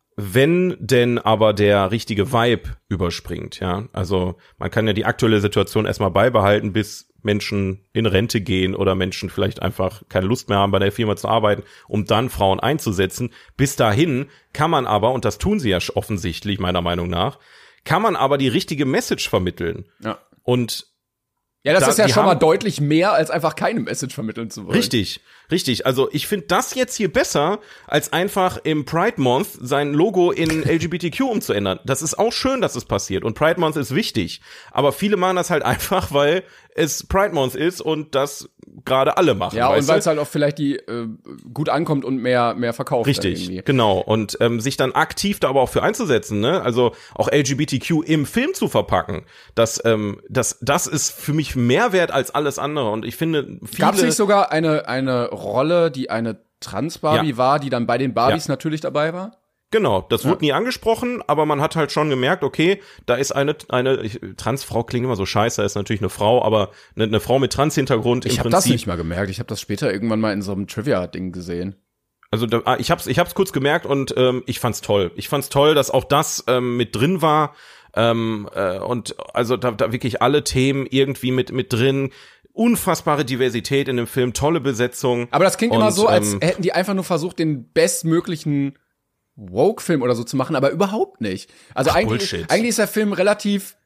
Wenn denn aber der richtige Vibe überspringt, ja, also man kann ja die aktuelle Situation erstmal beibehalten, bis Menschen in Rente gehen oder Menschen vielleicht einfach keine Lust mehr haben, bei der Firma zu arbeiten, um dann Frauen einzusetzen. Bis dahin kann man aber, und das tun sie ja offensichtlich meiner Meinung nach, kann man aber die richtige Message vermitteln. Ja. Und ja, das da, ist ja schon haben, mal deutlich mehr, als einfach keine Message vermitteln zu wollen. Richtig, richtig. Also ich finde das jetzt hier besser, als einfach im Pride Month sein Logo in L G B T Q umzuändern. Das ist auch schön, dass es passiert. Und Pride Month ist wichtig. Aber viele machen das halt einfach, weil es Pride Month ist und das gerade alle machen. Ja, und weil es du? halt auch vielleicht die äh, gut ankommt und mehr mehr verkauft. Richtig, genau. Und ähm, sich dann aktiv da aber auch für einzusetzen, ne? Also auch L G B T Q im Film zu verpacken. Das, ähm, das, das ist für mich mehr wert als alles andere. Und ich finde, viele Gab es nicht sogar eine eine Rolle, die eine Trans-Barbie ja. war, die dann bei den Barbies ja. natürlich dabei war? Genau, das ja. wurde nie angesprochen, aber man hat halt schon gemerkt, okay, da ist eine eine ich, Transfrau klingt immer so scheiße, ist natürlich eine Frau, aber eine, eine Frau mit Trans-Hintergrund im Ich habe Prinzip. das nicht mal gemerkt, ich habe das später irgendwann mal in so einem Trivia-Ding gesehen. Also da, ich hab's ich hab's kurz gemerkt und ähm, ich fand's toll. Ich fand's toll, dass auch das ähm, mit drin war ähm, äh, und also da, da wirklich alle Themen irgendwie mit mit drin. Unfassbare Diversität in dem Film, tolle Besetzung. Aber das klingt und, immer so, als ähm, hätten die einfach nur versucht, den bestmöglichen Woke-Film oder so zu machen, aber überhaupt nicht. Also Ach, eigentlich, Bullshit. eigentlich ist der Film relativ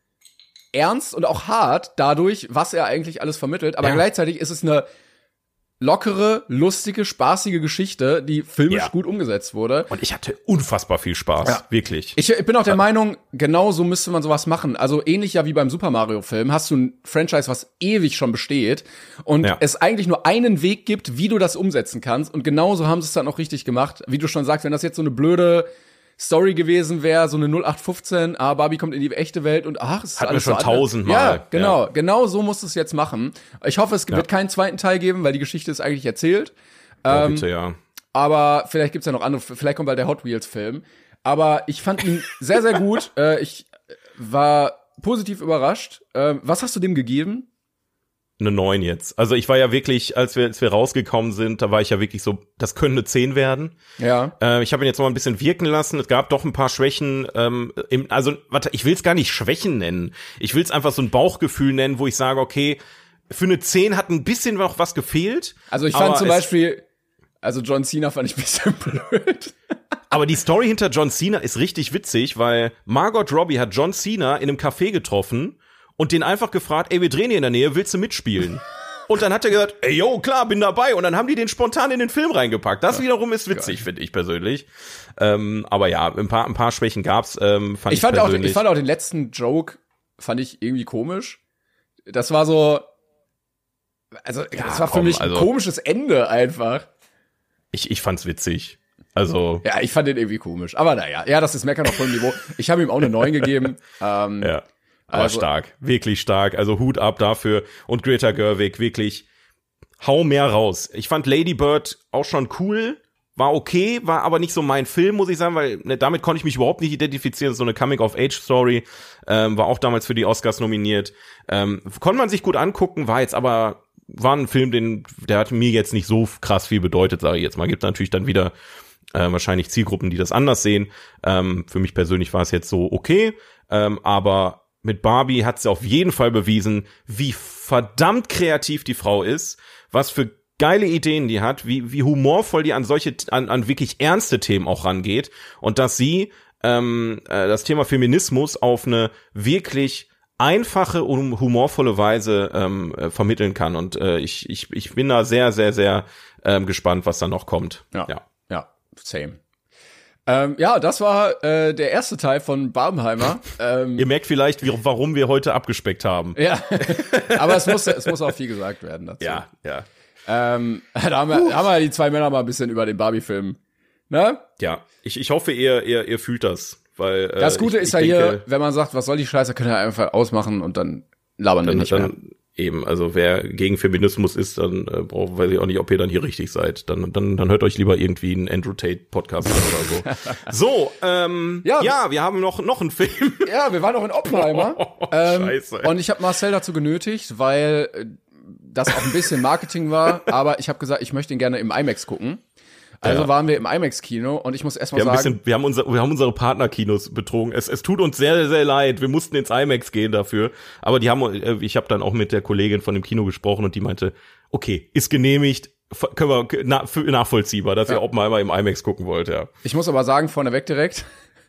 ernst und auch hart dadurch, was er eigentlich alles vermittelt, aber ja. gleichzeitig ist es eine lockere, lustige, spaßige Geschichte, die filmisch Ja. gut umgesetzt wurde. Und ich hatte unfassbar viel Spaß, Ja. wirklich. Ich, ich bin auch der Meinung, genau so müsste man sowas machen. Also ähnlich ja wie beim Super Mario Film hast du ein Franchise, was ewig schon besteht und Ja. es eigentlich nur einen Weg gibt, wie du das umsetzen kannst. Und genauso haben sie es dann auch richtig gemacht. Wie du schon sagst, wenn das jetzt so eine blöde Story gewesen wäre, so eine null acht fünfzem, ah, Barbie kommt in die echte Welt und ach, es ist Hatten alles wir schon so anders. tausendmal. Ja, genau, Ja. genau so musst du es jetzt machen. Ich hoffe, es Ja. wird keinen zweiten Teil geben, weil die Geschichte ist eigentlich erzählt. Oh, Ähm, bitte, ja. aber vielleicht gibt's ja noch andere, vielleicht kommt bald der Hot Wheels Film. Aber ich fand ihn sehr, sehr gut. äh, ich war positiv überrascht. Äh, was hast du dem gegeben? Eine neun jetzt. Also ich war ja wirklich, als wir, als wir rausgekommen sind, da war ich ja wirklich so, das könnte eine zehn werden. Ja. Äh, ich habe ihn jetzt noch mal ein bisschen wirken lassen. Es gab doch ein paar Schwächen. Ähm, im, also, warte, ich will es gar nicht Schwächen nennen. Ich will es einfach so ein Bauchgefühl nennen, wo ich sage, okay, für eine zehn hat ein bisschen noch was gefehlt. Also ich aber fand zum es, Beispiel, also John Cena fand ich ein bisschen blöd. Aber die Story hinter John Cena ist richtig witzig, weil Margot Robbie hat John Cena in einem Café getroffen und den einfach gefragt, ey, wir drehen hier in der Nähe, willst du mitspielen? Und dann hat er gesagt, ey, yo, klar, bin dabei. Und dann haben die den spontan in den Film reingepackt. Das wiederum ist witzig, finde ich persönlich. Ähm, aber ja, ein paar, ein paar Schwächen gab's. Ähm, fand ich, Ich fand auch, persönlich. ich fand auch den letzten Joke, fand ich irgendwie komisch. Das war so, also Ja, das war für komm, mich ein also- komisches Ende einfach. Ich, ich fand's witzig. Also, Ja, ich fand den irgendwie komisch. Aber naja, ja, das ist Meckern auf hohem Niveau. Ich habe ihm auch eine neun gegeben. Ähm, ja. Aber Also- stark, wirklich stark. Also Hut ab dafür. Und Greta Gerwig, wirklich, hau mehr raus. Ich fand Lady Bird auch schon cool, war okay, war aber nicht so mein Film, muss ich sagen, weil ne, damit konnte ich mich überhaupt nicht identifizieren. So eine Coming-of-Age-Story, ähm, war auch damals für die Oscars nominiert. Ähm, konnte man sich gut angucken, war jetzt aber, war ein Film, den, der hat mir jetzt nicht so krass viel bedeutet, sage ich jetzt mal. Gibt natürlich dann wieder äh, wahrscheinlich Zielgruppen, die das anders sehen. Ähm, für mich persönlich war es jetzt so okay, ähm, aber mit Barbie hat sie auf jeden Fall bewiesen, wie verdammt kreativ die Frau ist, was für geile Ideen die hat, wie wie humorvoll die an solche, an, an wirklich ernste Themen auch rangeht und dass sie ähm, äh, das Thema Feminismus auf eine wirklich einfache und humorvolle Weise ähm, äh, vermitteln kann und äh, ich ich ich bin da sehr sehr sehr ähm, gespannt, was da noch kommt. Ja, ja, ja, same. Ähm, ja, das war äh, der erste Teil von Barbenheimer. Ähm, Ihr merkt vielleicht, wie, warum wir heute abgespeckt haben. Ja, aber es muss es muss auch viel gesagt werden dazu. Ja, ja. Ähm, da haben wir, uh. haben wir die zwei Männer mal ein bisschen über den Barbie-Film, ne? Ja, ich, ich hoffe, ihr, ihr, ihr fühlt das, weil äh, das Gute ich, ist ich ja denke, hier, wenn man sagt, was soll die Scheiße, könnt ihr einfach ausmachen und dann labern wir dann, nicht dann mehr. Eben, also wer gegen Feminismus ist, dann äh, braucht, weiß ich auch nicht, ob ihr dann hier richtig seid. Dann, dann, dann hört euch lieber irgendwie einen Andrew Tate Podcast an oder so. So, ähm, ja, ja, wir haben noch noch einen Film. Ja, wir waren noch in Oppenheimer. Oh, ähm, Scheiße. Und ich habe Marcel dazu genötigt, weil äh, das auch ein bisschen Marketing war, aber ich habe gesagt, ich möchte ihn gerne im IMAX gucken. Also ja. waren wir im IMAX-Kino und ich muss erstmal sagen, sagen, bisschen, wir haben unser, wir haben unsere Partnerkinos betrogen. Es, es tut uns sehr, sehr leid. Wir mussten ins IMAX gehen dafür. Aber die haben, ich habe dann auch mit der Kollegin von dem Kino gesprochen und die meinte, okay, ist genehmigt, können wir na, nachvollziehbar, dass ja. ihr Oppenheimer im IMAX gucken wollt, ja. Ich muss aber sagen, vorneweg direkt,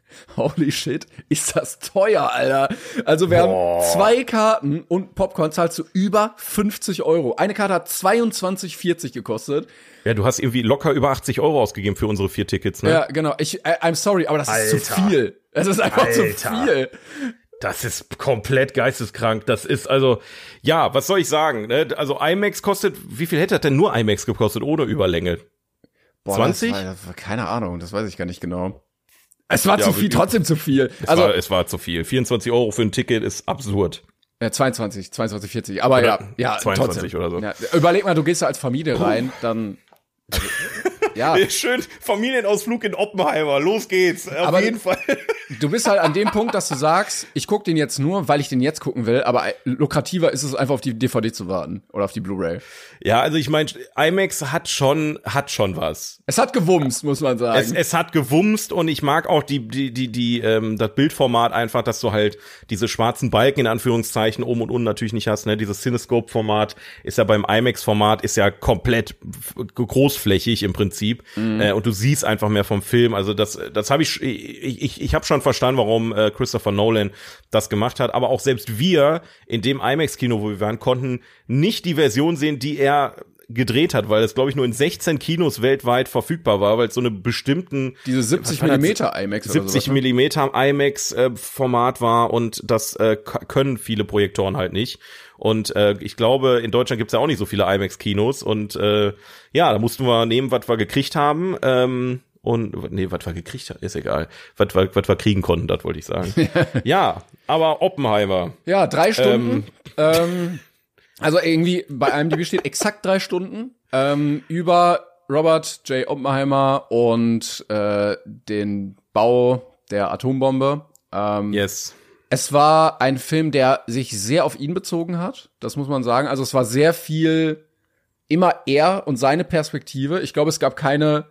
holy shit, ist das teuer, Alter. Also wir Boah. haben zwei Karten und Popcorn zahlst du über fünfzig Euro. Eine Karte hat zweiundzwanzig vierzig gekostet. Ja, du hast irgendwie locker über achtzig Euro ausgegeben für unsere vier Tickets, ne? Ja, genau. Ich, I'm sorry, aber das Alter. ist zu viel. Es ist einfach Alter. zu viel. Das ist komplett geisteskrank. Das ist also, ja, was soll ich sagen? Ne? Also IMAX kostet, wie viel hätte das denn nur IMAX gekostet ohne Überlänge? Boah, zwanzig? Das war, das war, keine Ahnung, das weiß ich gar nicht genau. Es war ja, zu viel, trotzdem zu viel. Es, also war, es war zu viel. vierundzwanzig Euro für ein Ticket ist absurd. Ja, zweiundzwanzig, zweiundzwanzig vierzig. Aber oder ja, ja, zweiundzwanzig trotzdem. oder so. Ja, überleg mal, du gehst da als Familie rein, dann also, ja. Schön Familienausflug in Oppenheimer. Los geht's. Auf aber jeden Fall. Du bist halt an dem Punkt, dass du sagst, ich guck den jetzt nur, weil ich den jetzt gucken will, aber lukrativer ist es einfach auf die D V D zu warten oder auf die Blu-ray. Ja, also ich meine, IMAX hat schon hat schon was. Es hat gewumst, muss man sagen. Es, es hat gewumst und ich mag auch die die die die ähm, das Bildformat einfach, dass du halt diese schwarzen Balken in Anführungszeichen oben und unten natürlich nicht hast, ne? Dieses Cinescope-Format ist ja beim IMAX-Format ist ja komplett großflächig im Prinzip mhm. äh, und du siehst einfach mehr vom Film. Also das das habe ich ich ich, ich habe schon verstanden, warum äh, Christopher Nolan das gemacht hat, aber auch selbst wir in dem IMAX-Kino, wo wir waren, konnten nicht die Version sehen, die er gedreht hat, weil es, glaube ich, nur in sechzehn Kinos weltweit verfügbar war, weil es so eine bestimmten diese siebzig Millimeter IMAX oder siebzig so, Millimeter IMAX äh, Format war und das äh, können viele Projektoren halt nicht. Und äh, ich glaube, in Deutschland gibt's ja auch nicht so viele IMAX-Kinos und äh, ja, da mussten wir nehmen, was wir gekriegt haben. Ähm, Und, nee, was wir gekriegt haben, ist egal. Was wir, was wir kriegen konnten, das wollte ich sagen. Ja, aber Oppenheimer. Ja, drei Stunden. Ähm, ähm, also irgendwie, bei IMDb steht exakt drei Stunden. Ähm, über Robert J. Oppenheimer und äh, den Bau der Atombombe. Ähm, yes. Es war ein Film, der sich sehr auf ihn bezogen hat. Das muss man sagen. Also es war sehr viel immer er und seine Perspektive. Ich glaube, es gab keine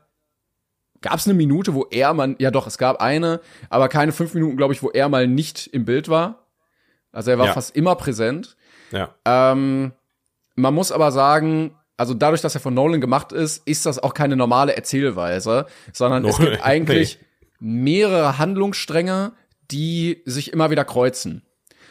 Gab es eine Minute, wo er man, ja doch, es gab eine, aber keine fünf Minuten, glaube ich, wo er mal nicht im Bild war. Also er war ja. fast immer präsent. Ja. Ähm, man muss aber sagen, also dadurch, dass er von Nolan gemacht ist, ist das auch keine normale Erzählweise, sondern no, es gibt eigentlich nee. mehrere Handlungsstränge, die sich immer wieder kreuzen.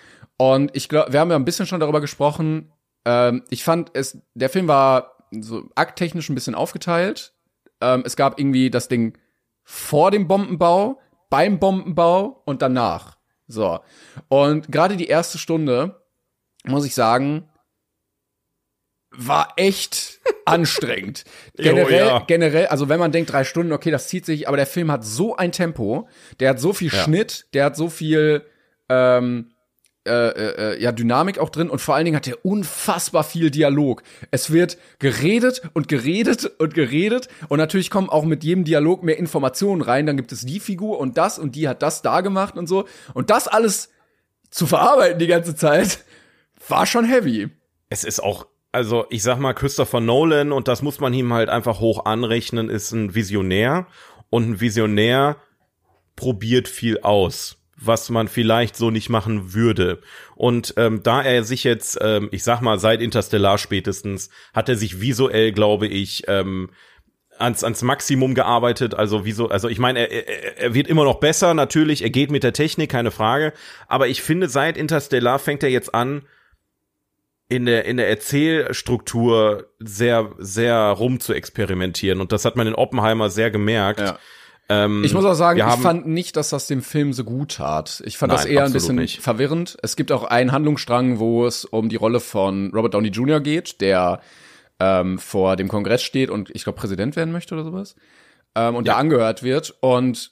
Und ich glaube, wir haben ja ein bisschen schon darüber gesprochen. Ähm, ich fand es, der Film war so akttechnisch ein bisschen aufgeteilt. Ähm, es gab irgendwie das Ding vor dem Bombenbau, beim Bombenbau und danach. So. Und gerade die erste Stunde, muss ich sagen, war echt anstrengend. Generell, jo, ja. generell, also wenn man denkt, drei Stunden, okay, das zieht sich, aber der Film hat so ein Tempo, der hat so viel ja. Schnitt, der hat so viel, ähm, äh, äh, ja Dynamik auch drin und vor allen Dingen hat er unfassbar viel Dialog. Es wird geredet und geredet und geredet und natürlich kommen auch mit jedem Dialog mehr Informationen rein. Dann gibt es die Figur und das und die hat das da gemacht und so. Und das alles zu verarbeiten die ganze Zeit war schon heavy. Es ist auch, also ich sag mal, Christopher Nolan, und das muss man ihm halt einfach hoch anrechnen, ist ein Visionär. Und ein Visionär probiert viel aus, was man vielleicht so nicht machen würde. Und ähm, da er sich jetzt, ähm, ich sag mal, seit Interstellar spätestens, hat er sich visuell, glaube ich, ähm, ans ans Maximum gearbeitet. Also wieso? Also ich meine, er, er, er wird immer noch besser, natürlich. Er geht mit der Technik, keine Frage. Aber ich finde, seit Interstellar fängt er jetzt an, in der in der Erzählstruktur sehr sehr rum zu experimentieren. Und das hat man in Oppenheimer sehr gemerkt. Ja. Ähm, ich muss auch sagen, ich haben, fand nicht, dass das dem Film so gut tat. Ich fand Nein, das eher ein bisschen nicht. verwirrend. Es gibt auch einen Handlungsstrang, wo es um die Rolle von Robert Downey Junior geht, der ähm, vor dem Kongress steht und ich glaube Präsident werden möchte oder sowas. Ähm, und Ja. da angehört wird. Und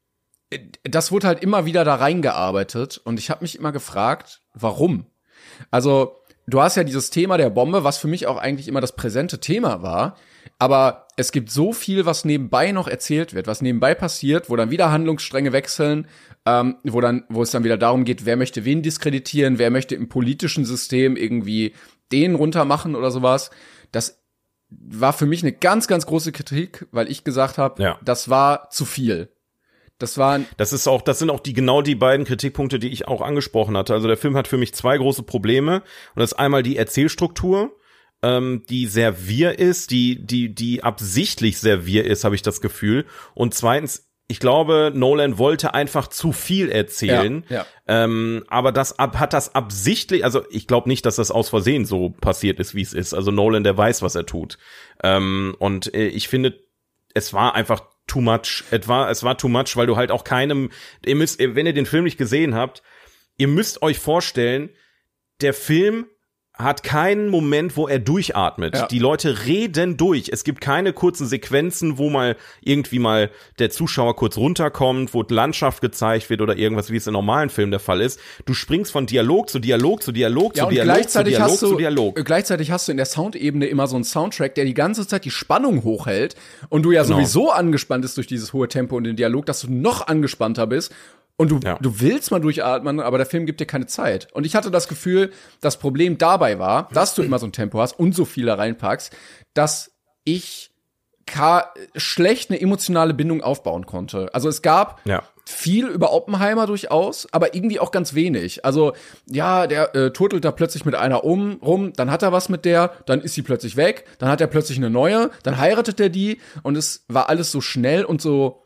das wurde halt immer wieder da reingearbeitet. Und ich habe mich immer gefragt, warum? Also du hast ja dieses Thema der Bombe, was für mich auch eigentlich immer das präsente Thema war. Aber es gibt so viel, was nebenbei noch erzählt wird, was nebenbei passiert, wo dann wieder Handlungsstränge wechseln, ähm, wo dann, wo es dann wieder darum geht, wer möchte wen diskreditieren, wer möchte im politischen System irgendwie den runtermachen oder sowas. Das war für mich eine ganz, ganz große Kritik, weil ich gesagt habe, Ja. das war zu viel. Das waren Das ist auch, das sind auch die genau die beiden Kritikpunkte, die ich auch angesprochen hatte. Also der Film hat für mich zwei große Probleme. Und das ist einmal die Erzählstruktur, ähm, die sehr wirr ist, die die die absichtlich sehr wirr ist, habe ich das Gefühl. Und zweitens, ich glaube, Nolan wollte einfach zu viel erzählen. Ja, ja. Ähm, aber das ab, hat das absichtlich, also ich glaube nicht, dass das aus Versehen so passiert ist, wie es ist. Also Nolan, der weiß, was er tut. Ähm, und äh, ich finde, es war einfach too much. Es war, es war too much, weil du halt auch keinem, ihr müsst, wenn ihr den Film nicht gesehen habt, ihr müsst euch vorstellen, der Film hat keinen Moment, wo er durchatmet. Ja. Die Leute reden durch. Es gibt keine kurzen Sequenzen, wo mal irgendwie mal der Zuschauer kurz runterkommt, wo Landschaft gezeigt wird oder irgendwas, wie es in normalen Filmen der Fall ist. Du springst von Dialog zu Dialog zu Dialog Ja, zu und Dialog zu gleichzeitig Dialog hast du, zu Dialog. äh, gleichzeitig hast du in der Soundebene immer so einen Soundtrack, der die ganze Zeit die Spannung hochhält und du ja Genau. sowieso angespannt bist durch dieses hohe Tempo und den Dialog, dass du noch angespannter bist und du, Ja. du willst mal durchatmen, aber der Film gibt dir keine Zeit. Und ich hatte das Gefühl, das Problem dabei war, dass du immer so ein Tempo hast und so viel da reinpackst, dass ich ka- schlecht eine emotionale Bindung aufbauen konnte. Also es gab Ja. viel über Oppenheimer durchaus, aber irgendwie auch ganz wenig. Also, ja, der äh, turtelt da plötzlich mit einer um rum, dann hat er was mit der, dann ist sie plötzlich weg, dann hat er plötzlich eine neue, dann heiratet er die und es war alles so schnell und so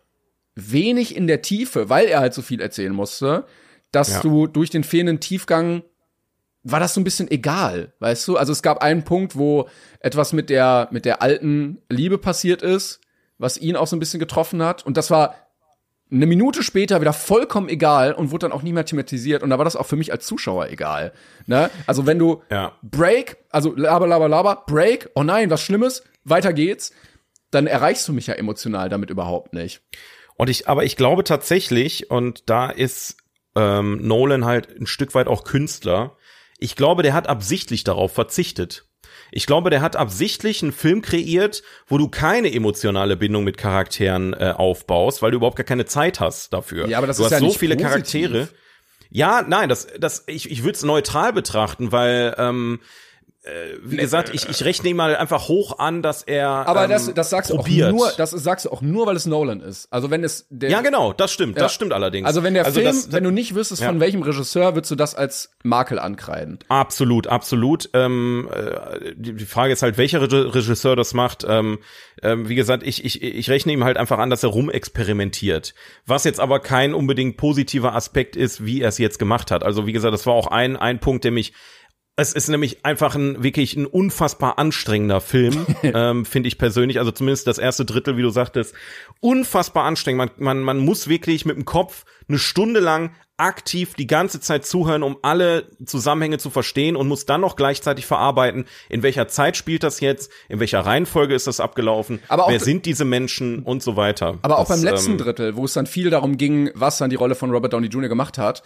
wenig in der Tiefe, weil er halt so viel erzählen musste, dass Ja. du durch den fehlenden Tiefgang war das so ein bisschen egal, weißt du? Also es gab einen Punkt, wo etwas mit der mit der alten Liebe passiert ist, was ihn auch so ein bisschen getroffen hat und das war eine Minute später wieder vollkommen egal und wurde dann auch nie mehr thematisiert. Und da war das auch für mich als Zuschauer egal. Ne? Also wenn du Ja. Break, also laber, laber, laber, Break, oh nein, was Schlimmes, weiter geht's, dann erreichst du mich ja emotional damit überhaupt nicht. Und ich, aber ich glaube tatsächlich, und da ist ähm, Nolan halt ein Stück weit auch Künstler, ich glaube, der hat absichtlich darauf verzichtet. Ich glaube, der hat absichtlich einen Film kreiert, wo du keine emotionale Bindung mit Charakteren äh, aufbaust, weil du überhaupt gar keine Zeit hast dafür. Ja, aber das du ist hast ja so nicht viele positiv. Charaktere. Ja, nein, das, das, ich, ich würde es neutral betrachten, weil ähm, äh, wie gesagt, ich, ich rechne ihm mal einfach hoch an, dass er Aber ähm, das, das sagst probiert. du auch nur, das sagst du auch nur, weil es Nolan ist. Also wenn es der, Ja, genau, das stimmt, Ja. das stimmt allerdings. Also wenn der Film, das, wenn du nicht wüsstest, ja. von welchem Regisseur, würdest du das als Makel ankreiden. Absolut, absolut. Ähm, äh, die, die Frage ist halt, welcher Re- Regisseur das macht. Ähm, ähm, wie gesagt, ich, ich, ich rechne ihm halt einfach an, dass er rumexperimentiert. Was jetzt aber kein unbedingt positiver Aspekt ist, wie er es jetzt gemacht hat. Also wie gesagt, das war auch ein, ein Punkt, der mich Es ist nämlich einfach ein wirklich ein unfassbar anstrengender Film, ähm, finde ich persönlich. Also zumindest das erste Drittel, wie du sagtest, unfassbar anstrengend. Man, man, man muss wirklich mit dem Kopf eine Stunde lang aktiv die ganze Zeit zuhören, um alle Zusammenhänge zu verstehen und muss dann noch gleichzeitig verarbeiten, in welcher Zeit spielt das jetzt, in welcher Reihenfolge ist das abgelaufen, Aber auch wer d- sind diese Menschen und so weiter. Aber auch Das, beim letzten ähm, Drittel, wo es dann viel darum ging, was dann die Rolle von Robert Downey Junior gemacht hat,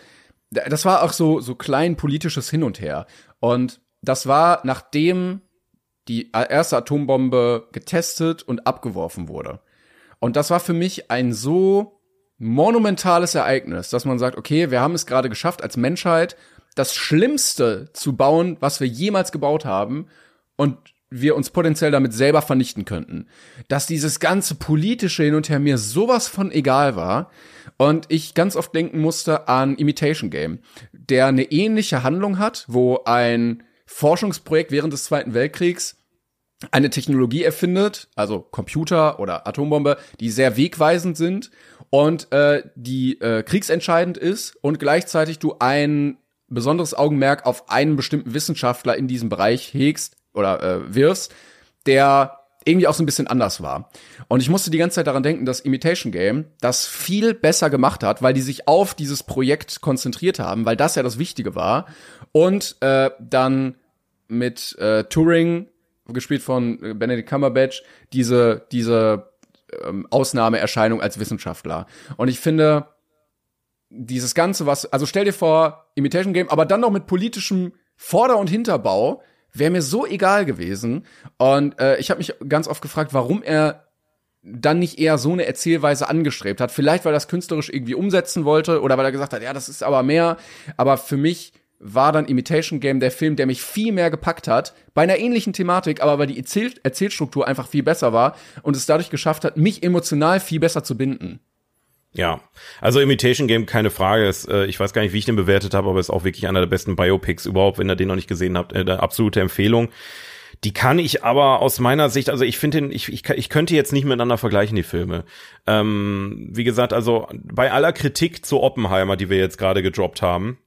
das war auch so, so klein politisches Hin und Her. Und das war, nachdem die erste Atombombe getestet und abgeworfen wurde. Und das war für mich ein so monumentales Ereignis, dass man sagt, okay, wir haben es gerade geschafft, als Menschheit das Schlimmste zu bauen, was wir jemals gebaut haben, und wir uns potenziell damit selber vernichten könnten. Dass dieses ganze politische Hin und Her mir sowas von egal war und ich ganz oft denken musste an Imitation Game, der eine ähnliche Handlung hat, wo ein Forschungsprojekt während des Zweiten Weltkriegs eine Technologie erfindet, also Computer oder Atombombe, die sehr wegweisend sind und äh, die äh, kriegsentscheidend ist und gleichzeitig du ein besonderes Augenmerk auf einen bestimmten Wissenschaftler in diesem Bereich hegst oder äh, wirfst, der irgendwie auch so ein bisschen anders war. Und ich musste die ganze Zeit daran denken, dass Imitation Game das viel besser gemacht hat, weil die sich auf dieses Projekt konzentriert haben, weil das ja das Wichtige war. Und äh, dann mit äh, Turing, gespielt von äh, Benedict Cumberbatch, diese diese ähm, Ausnahmeerscheinung als Wissenschaftler. Und ich finde, dieses Ganze, was, also stell dir vor, Imitation Game, aber dann noch mit politischem Vorder- und Hinterbau, wäre mir so egal gewesen. Und äh, ich habe mich ganz oft gefragt, warum er dann nicht eher so eine Erzählweise angestrebt hat. Vielleicht, weil er das künstlerisch irgendwie umsetzen wollte oder weil er gesagt hat, ja, das ist aber mehr. Aber für mich war dann Imitation Game der Film, der mich viel mehr gepackt hat, bei einer ähnlichen Thematik, aber weil die Erzähl- Erzählstruktur einfach viel besser war und es dadurch geschafft hat, mich emotional viel besser zu binden. Ja, also Imitation Game, keine Frage. Ist, äh, ich weiß gar nicht, wie ich den bewertet habe, aber ist auch wirklich einer der besten Biopics überhaupt, wenn ihr den noch nicht gesehen habt. Äh, eine absolute Empfehlung. Die kann ich aber aus meiner Sicht, also ich finde den, ich, ich, ich könnte jetzt nicht miteinander vergleichen, die Filme. Ähm, wie gesagt, also bei aller Kritik zu Oppenheimer, die wir jetzt gerade gedroppt haben,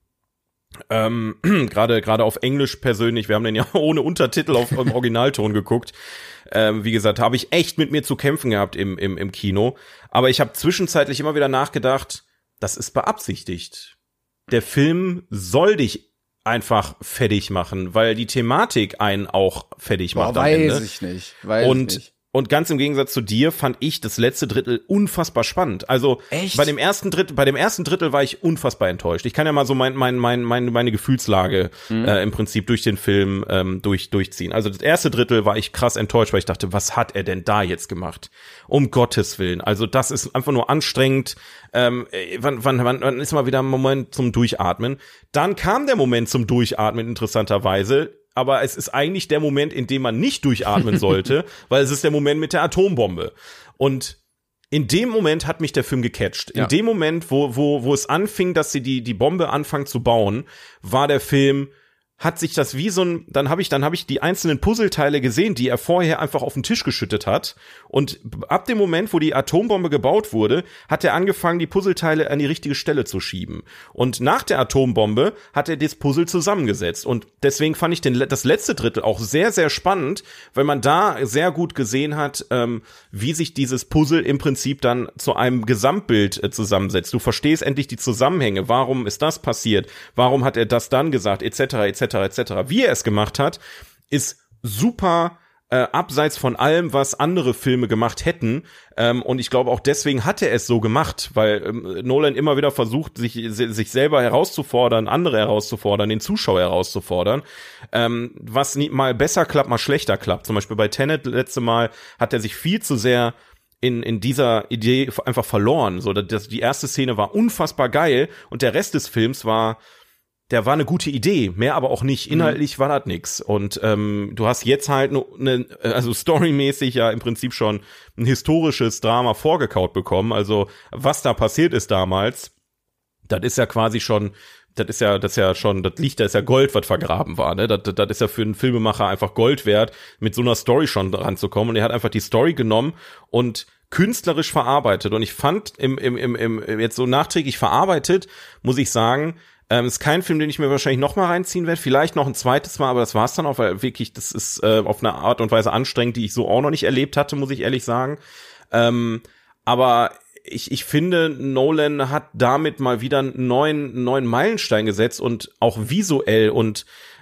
ähm, gerade gerade auf Englisch persönlich, wir haben den ja ohne Untertitel auf im Originalton geguckt. Ähm, wie gesagt, habe ich echt mit mir zu kämpfen gehabt im im im Kino, aber ich habe zwischenzeitlich immer wieder nachgedacht, das ist beabsichtigt. Der Film soll dich einfach fertig machen, weil die Thematik einen auch fertig Boah, macht am weiß Ende. ich nicht, weiß und ich nicht. Und ganz im Gegensatz zu dir fand ich das letzte Drittel unfassbar spannend. Also Echt? bei dem ersten Drittel, bei dem ersten Drittel war ich unfassbar enttäuscht. Ich kann ja mal so mein, mein, mein, mein, meine Gefühlslage mhm. äh, im Prinzip durch den Film ähm, durch durchziehen. Also das erste Drittel war ich krass enttäuscht, weil ich dachte, was hat er denn da jetzt gemacht? Um Gottes Willen. Also das ist einfach nur anstrengend. Ähm, wann, wann, wann, wann ist mal wieder ein Moment zum Durchatmen? Dann kam der Moment zum Durchatmen interessanterweise. Aber es ist eigentlich der Moment, in dem man nicht durchatmen sollte, weil es ist der Moment mit der Atombombe. Und in dem Moment hat mich der Film gecatcht. In ja. dem Moment, wo wo wo es anfing, dass sie die die Bombe anfangen zu bauen, war der Film, hat sich das wie so ein, dann habe ich dann habe ich die einzelnen Puzzleteile gesehen, die er vorher einfach auf den Tisch geschüttet hat, und ab dem Moment, wo die Atombombe gebaut wurde, hat er angefangen, die Puzzleteile an die richtige Stelle zu schieben, und nach der Atombombe hat er das Puzzle zusammengesetzt, und deswegen fand ich den das letzte Drittel auch sehr sehr spannend, weil man da sehr gut gesehen hat, ähm, wie sich dieses Puzzle im Prinzip dann zu einem Gesamtbild äh, zusammensetzt. Du verstehst endlich die Zusammenhänge, warum ist das passiert, warum hat er das dann gesagt, etc etc et cetera. Wie er es gemacht hat, ist super äh, abseits von allem, was andere Filme gemacht hätten. Ähm, und ich glaube, auch deswegen hat er es so gemacht, weil ähm, Nolan immer wieder versucht, sich sich selber herauszufordern, andere herauszufordern, den Zuschauer herauszufordern. Ähm, was nie, mal besser klappt, mal schlechter klappt. Zum Beispiel bei Tenet letzte Mal hat er sich viel zu sehr in in dieser Idee einfach verloren. So, dass die erste Szene war unfassbar geil und der Rest des Films war Der war eine gute Idee, mehr aber auch nicht. Inhaltlich mhm. war das nix. Und ähm, du hast jetzt halt eine, ne, also storymäßig ja im Prinzip schon ein historisches Drama vorgekaut bekommen. Also was da passiert ist damals, das ist ja quasi schon, das ist ja, das ist ja schon, das liegt, da ist ja Gold, was vergraben war, ne? Das, das ist ja für einen Filmemacher einfach Gold wert, mit so einer Story schon ranzukommen. Und er hat einfach die Story genommen und künstlerisch verarbeitet. Und ich fand im im im, im jetzt so nachträglich verarbeitet, muss ich sagen, Ähm, ist kein Film, den ich mir wahrscheinlich noch mal reinziehen werde. Vielleicht noch ein zweites Mal, aber das war's dann auch, weil wirklich, das ist äh, auf eine Art und Weise anstrengend, die ich so auch noch nicht erlebt hatte, muss ich ehrlich sagen. Ähm, aber ich, ich finde, Nolan hat damit mal wieder einen neuen, neuen Meilenstein gesetzt und auch visuell und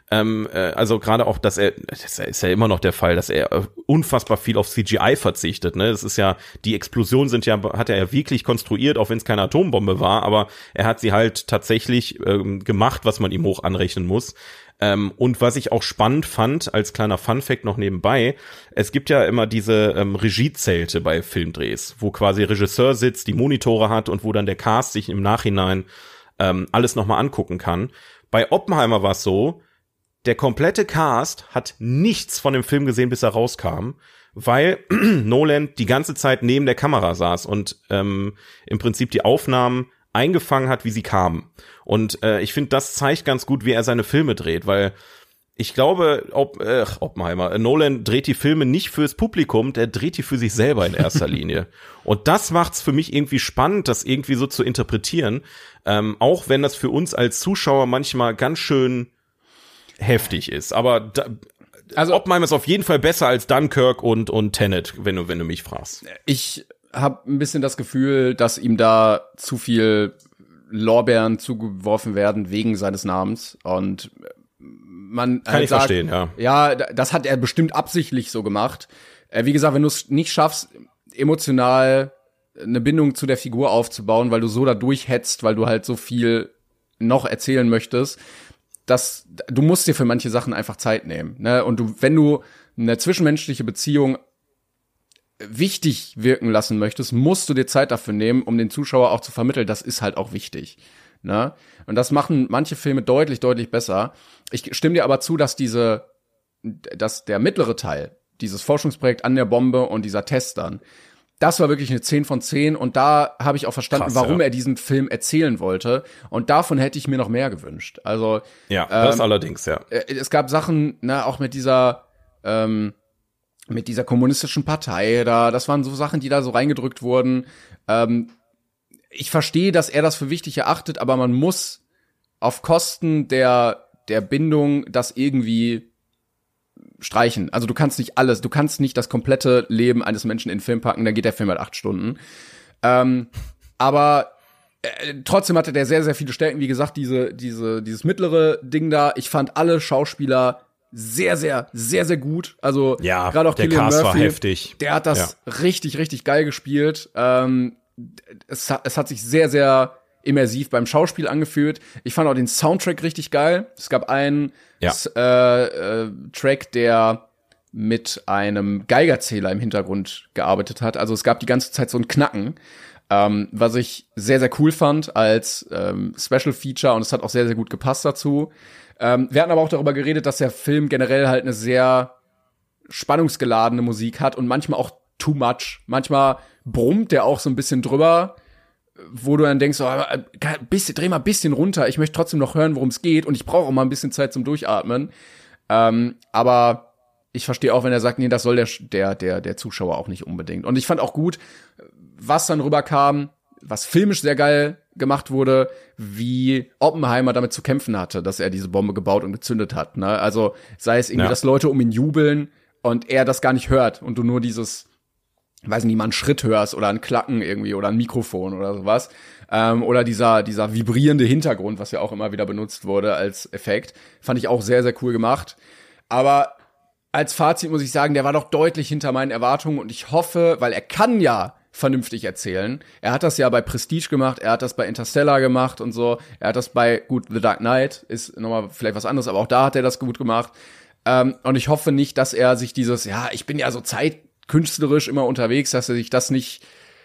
Ähm, äh, also gerade auch, dass er, das ist ja immer noch der Fall, dass er äh, unfassbar viel auf C G I verzichtet. Ne, das ist ja, die Explosionen sind ja, hat er ja wirklich konstruiert, auch wenn es keine Atombombe war, aber er hat sie halt tatsächlich ähm, gemacht, was man ihm hoch anrechnen muss. Ähm, und was ich auch spannend fand, als kleiner Funfact noch nebenbei, es gibt ja immer diese ähm, Regiezelte bei Filmdrehs, wo quasi Regisseur sitzt, die Monitore hat und wo dann der Cast sich im Nachhinein ähm, alles nochmal angucken kann. Bei Oppenheimer war es so, der komplette Cast hat nichts von dem Film gesehen, bis er rauskam, weil Nolan die ganze Zeit neben der Kamera saß und ähm, im Prinzip die Aufnahmen eingefangen hat, wie sie kamen. Und äh, ich finde, das zeigt ganz gut, wie er seine Filme dreht, weil ich glaube, ob, äh, Oppenheimer, äh, Nolan dreht die Filme nicht fürs Publikum, der dreht die für sich selber in erster Linie. Und das macht's für mich irgendwie spannend, das irgendwie so zu interpretieren, ähm, auch wenn das für uns als Zuschauer manchmal ganz schön heftig ist. Aber da, also Oppenheimer ist auf jeden Fall besser als Dunkirk und und Tenet, wenn du wenn du mich fragst. Ich habe ein bisschen das Gefühl, dass ihm da zu viel Lorbeeren zugeworfen werden wegen seines Namens und man kann halt ich sagt, verstehen, ja. Ja, das hat er bestimmt absichtlich so gemacht. Äh, wie gesagt, wenn du es nicht schaffst, emotional eine Bindung zu der Figur aufzubauen, weil du so da durchhetzt, weil du halt so viel noch erzählen möchtest, dass du musst dir für manche Sachen einfach Zeit nehmen, ne? Und du, wenn du eine zwischenmenschliche Beziehung wichtig wirken lassen möchtest, musst du dir Zeit dafür nehmen, um den Zuschauer auch zu vermitteln, das ist halt auch wichtig, ne? Und das machen manche Filme deutlich, deutlich besser. Ich stimme dir aber zu, dass diese, dass der mittlere Teil, dieses Forschungsprojekt an der Bombe und dieser Test dann, das war wirklich eine zehn von zehn und da habe ich auch verstanden, Krass, warum ja. er diesen Film erzählen wollte und davon hätte ich mir noch mehr gewünscht. Also ja, das ähm, allerdings, ja. Es gab Sachen, ne, auch mit dieser ähm, mit dieser kommunistischen Partei da, das waren so Sachen, die da so reingedrückt wurden. Ähm, ich verstehe, dass er das für wichtig erachtet, aber man muss auf Kosten der der Bindung das irgendwie streichen. Also du kannst nicht alles, du kannst nicht das komplette Leben eines Menschen in den Film packen, dann geht der Film halt acht Stunden. Ähm, aber äh, trotzdem hatte der sehr, sehr viele Stärken. Wie gesagt, diese, diese, dieses mittlere Ding da. Ich fand alle Schauspieler sehr, sehr, sehr, sehr gut. Also ja, gerade auch der Cillian Cast Murphy, war heftig. Der hat das ja. richtig, richtig geil gespielt. Ähm, es, hat, es hat sich sehr, sehr immersiv beim Schauspiel angefühlt. Ich fand auch den Soundtrack richtig geil. Es gab einen ja. äh, äh, Track, der mit einem Geigerzähler im Hintergrund gearbeitet hat. Also es gab die ganze Zeit so ein Knacken, ähm, was ich sehr, sehr cool fand als ähm, Special Feature und es hat auch sehr, sehr gut gepasst dazu. Ähm, wir hatten aber auch darüber geredet, dass der Film generell halt eine sehr spannungsgeladene Musik hat und manchmal auch too much. Manchmal brummt der auch so ein bisschen drüber, wo du dann denkst, oh, bisschen, dreh mal ein bisschen runter, ich möchte trotzdem noch hören, worum es geht und ich brauche auch mal ein bisschen Zeit zum Durchatmen. Ähm, aber ich verstehe auch, wenn er sagt, nee, das soll der, der, der, der Zuschauer auch nicht unbedingt. Und ich fand auch gut, was dann rüberkam, was filmisch sehr geil gemacht wurde, wie Oppenheimer damit zu kämpfen hatte, dass er diese Bombe gebaut und gezündet hat. Ne? Also sei es irgendwie, ja. dass Leute um ihn jubeln und er das gar nicht hört und du nur dieses weiß nicht, mal einen Schritt hörst oder ein Klacken irgendwie oder ein Mikrofon oder sowas. Ähm, oder dieser dieser vibrierende Hintergrund, was ja auch immer wieder benutzt wurde als Effekt. Fand ich auch sehr, sehr cool gemacht. Aber als Fazit muss ich sagen, der war doch deutlich hinter meinen Erwartungen und ich hoffe, weil er kann ja vernünftig erzählen. Er hat das ja bei Prestige gemacht, er hat das bei Interstellar gemacht und so. Er hat das bei, gut, The Dark Knight ist nochmal vielleicht was anderes, aber auch da hat er das gut gemacht. Ähm, und ich hoffe nicht, dass er sich dieses, ja, ich bin ja so Zeit künstlerisch immer unterwegs, dass er sich das nicht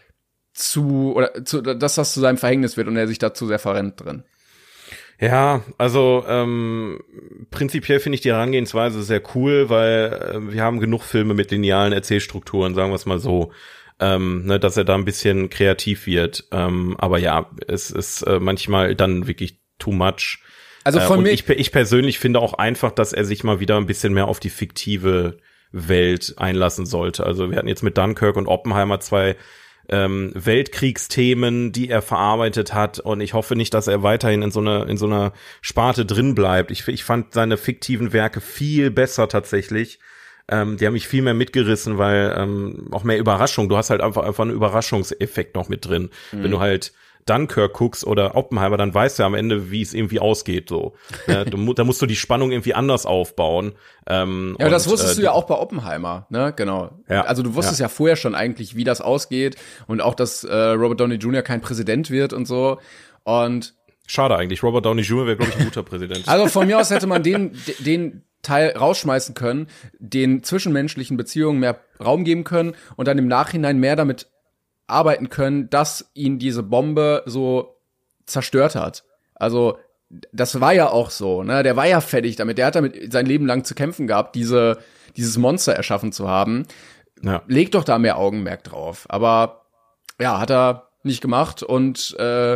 zu, oder zu, dass das zu seinem Verhängnis wird und er sich da zu sehr verrennt drin. Ja, also ähm, prinzipiell finde ich die Herangehensweise sehr cool, weil äh, wir haben genug Filme mit linearen Erzählstrukturen, sagen wir es mal so, ähm, ne, dass er da ein bisschen kreativ wird. Ähm, aber ja, es ist äh, manchmal dann wirklich too much. Also von äh, und mir ich, ich persönlich finde auch einfach, dass er sich mal wieder ein bisschen mehr auf die fiktive Welt einlassen sollte. Also wir hatten jetzt mit Dunkirk und Oppenheimer zwei ähm, Weltkriegsthemen, die er verarbeitet hat und ich hoffe nicht, dass er weiterhin in so einer in so einer Sparte drin bleibt. Ich, ich fand seine fiktiven Werke viel besser tatsächlich. Ähm, die haben mich viel mehr mitgerissen, weil ähm, auch mehr Überraschung. Du hast halt einfach einfach einen Überraschungseffekt noch mit drin. Mhm. Wenn du halt Dunkirk guckst oder Oppenheimer, dann weißt du ja am Ende, wie es irgendwie ausgeht, so. Ja, du, da musst du die Spannung irgendwie anders aufbauen. Ähm, ja, aber das und, wusstest äh, du ja auch bei Oppenheimer, ne, genau. Ja, also du wusstest ja. ja vorher schon eigentlich, wie das ausgeht und auch, dass äh, Robert Downey Junior kein Präsident wird und so und schade eigentlich, Robert Downey Junior wäre, glaube ich, ein guter Präsident. Also von mir aus hätte man den, den Teil rausschmeißen können, den zwischenmenschlichen Beziehungen mehr Raum geben können und dann im Nachhinein mehr damit arbeiten können, dass ihn diese Bombe so zerstört hat. Also das war ja auch so, ne? Der war ja fertig damit. Der hat damit sein Leben lang zu kämpfen gehabt, diese dieses Monster erschaffen zu haben. Ja. Leg doch da mehr Augenmerk drauf. Aber ja, hat er nicht gemacht und äh,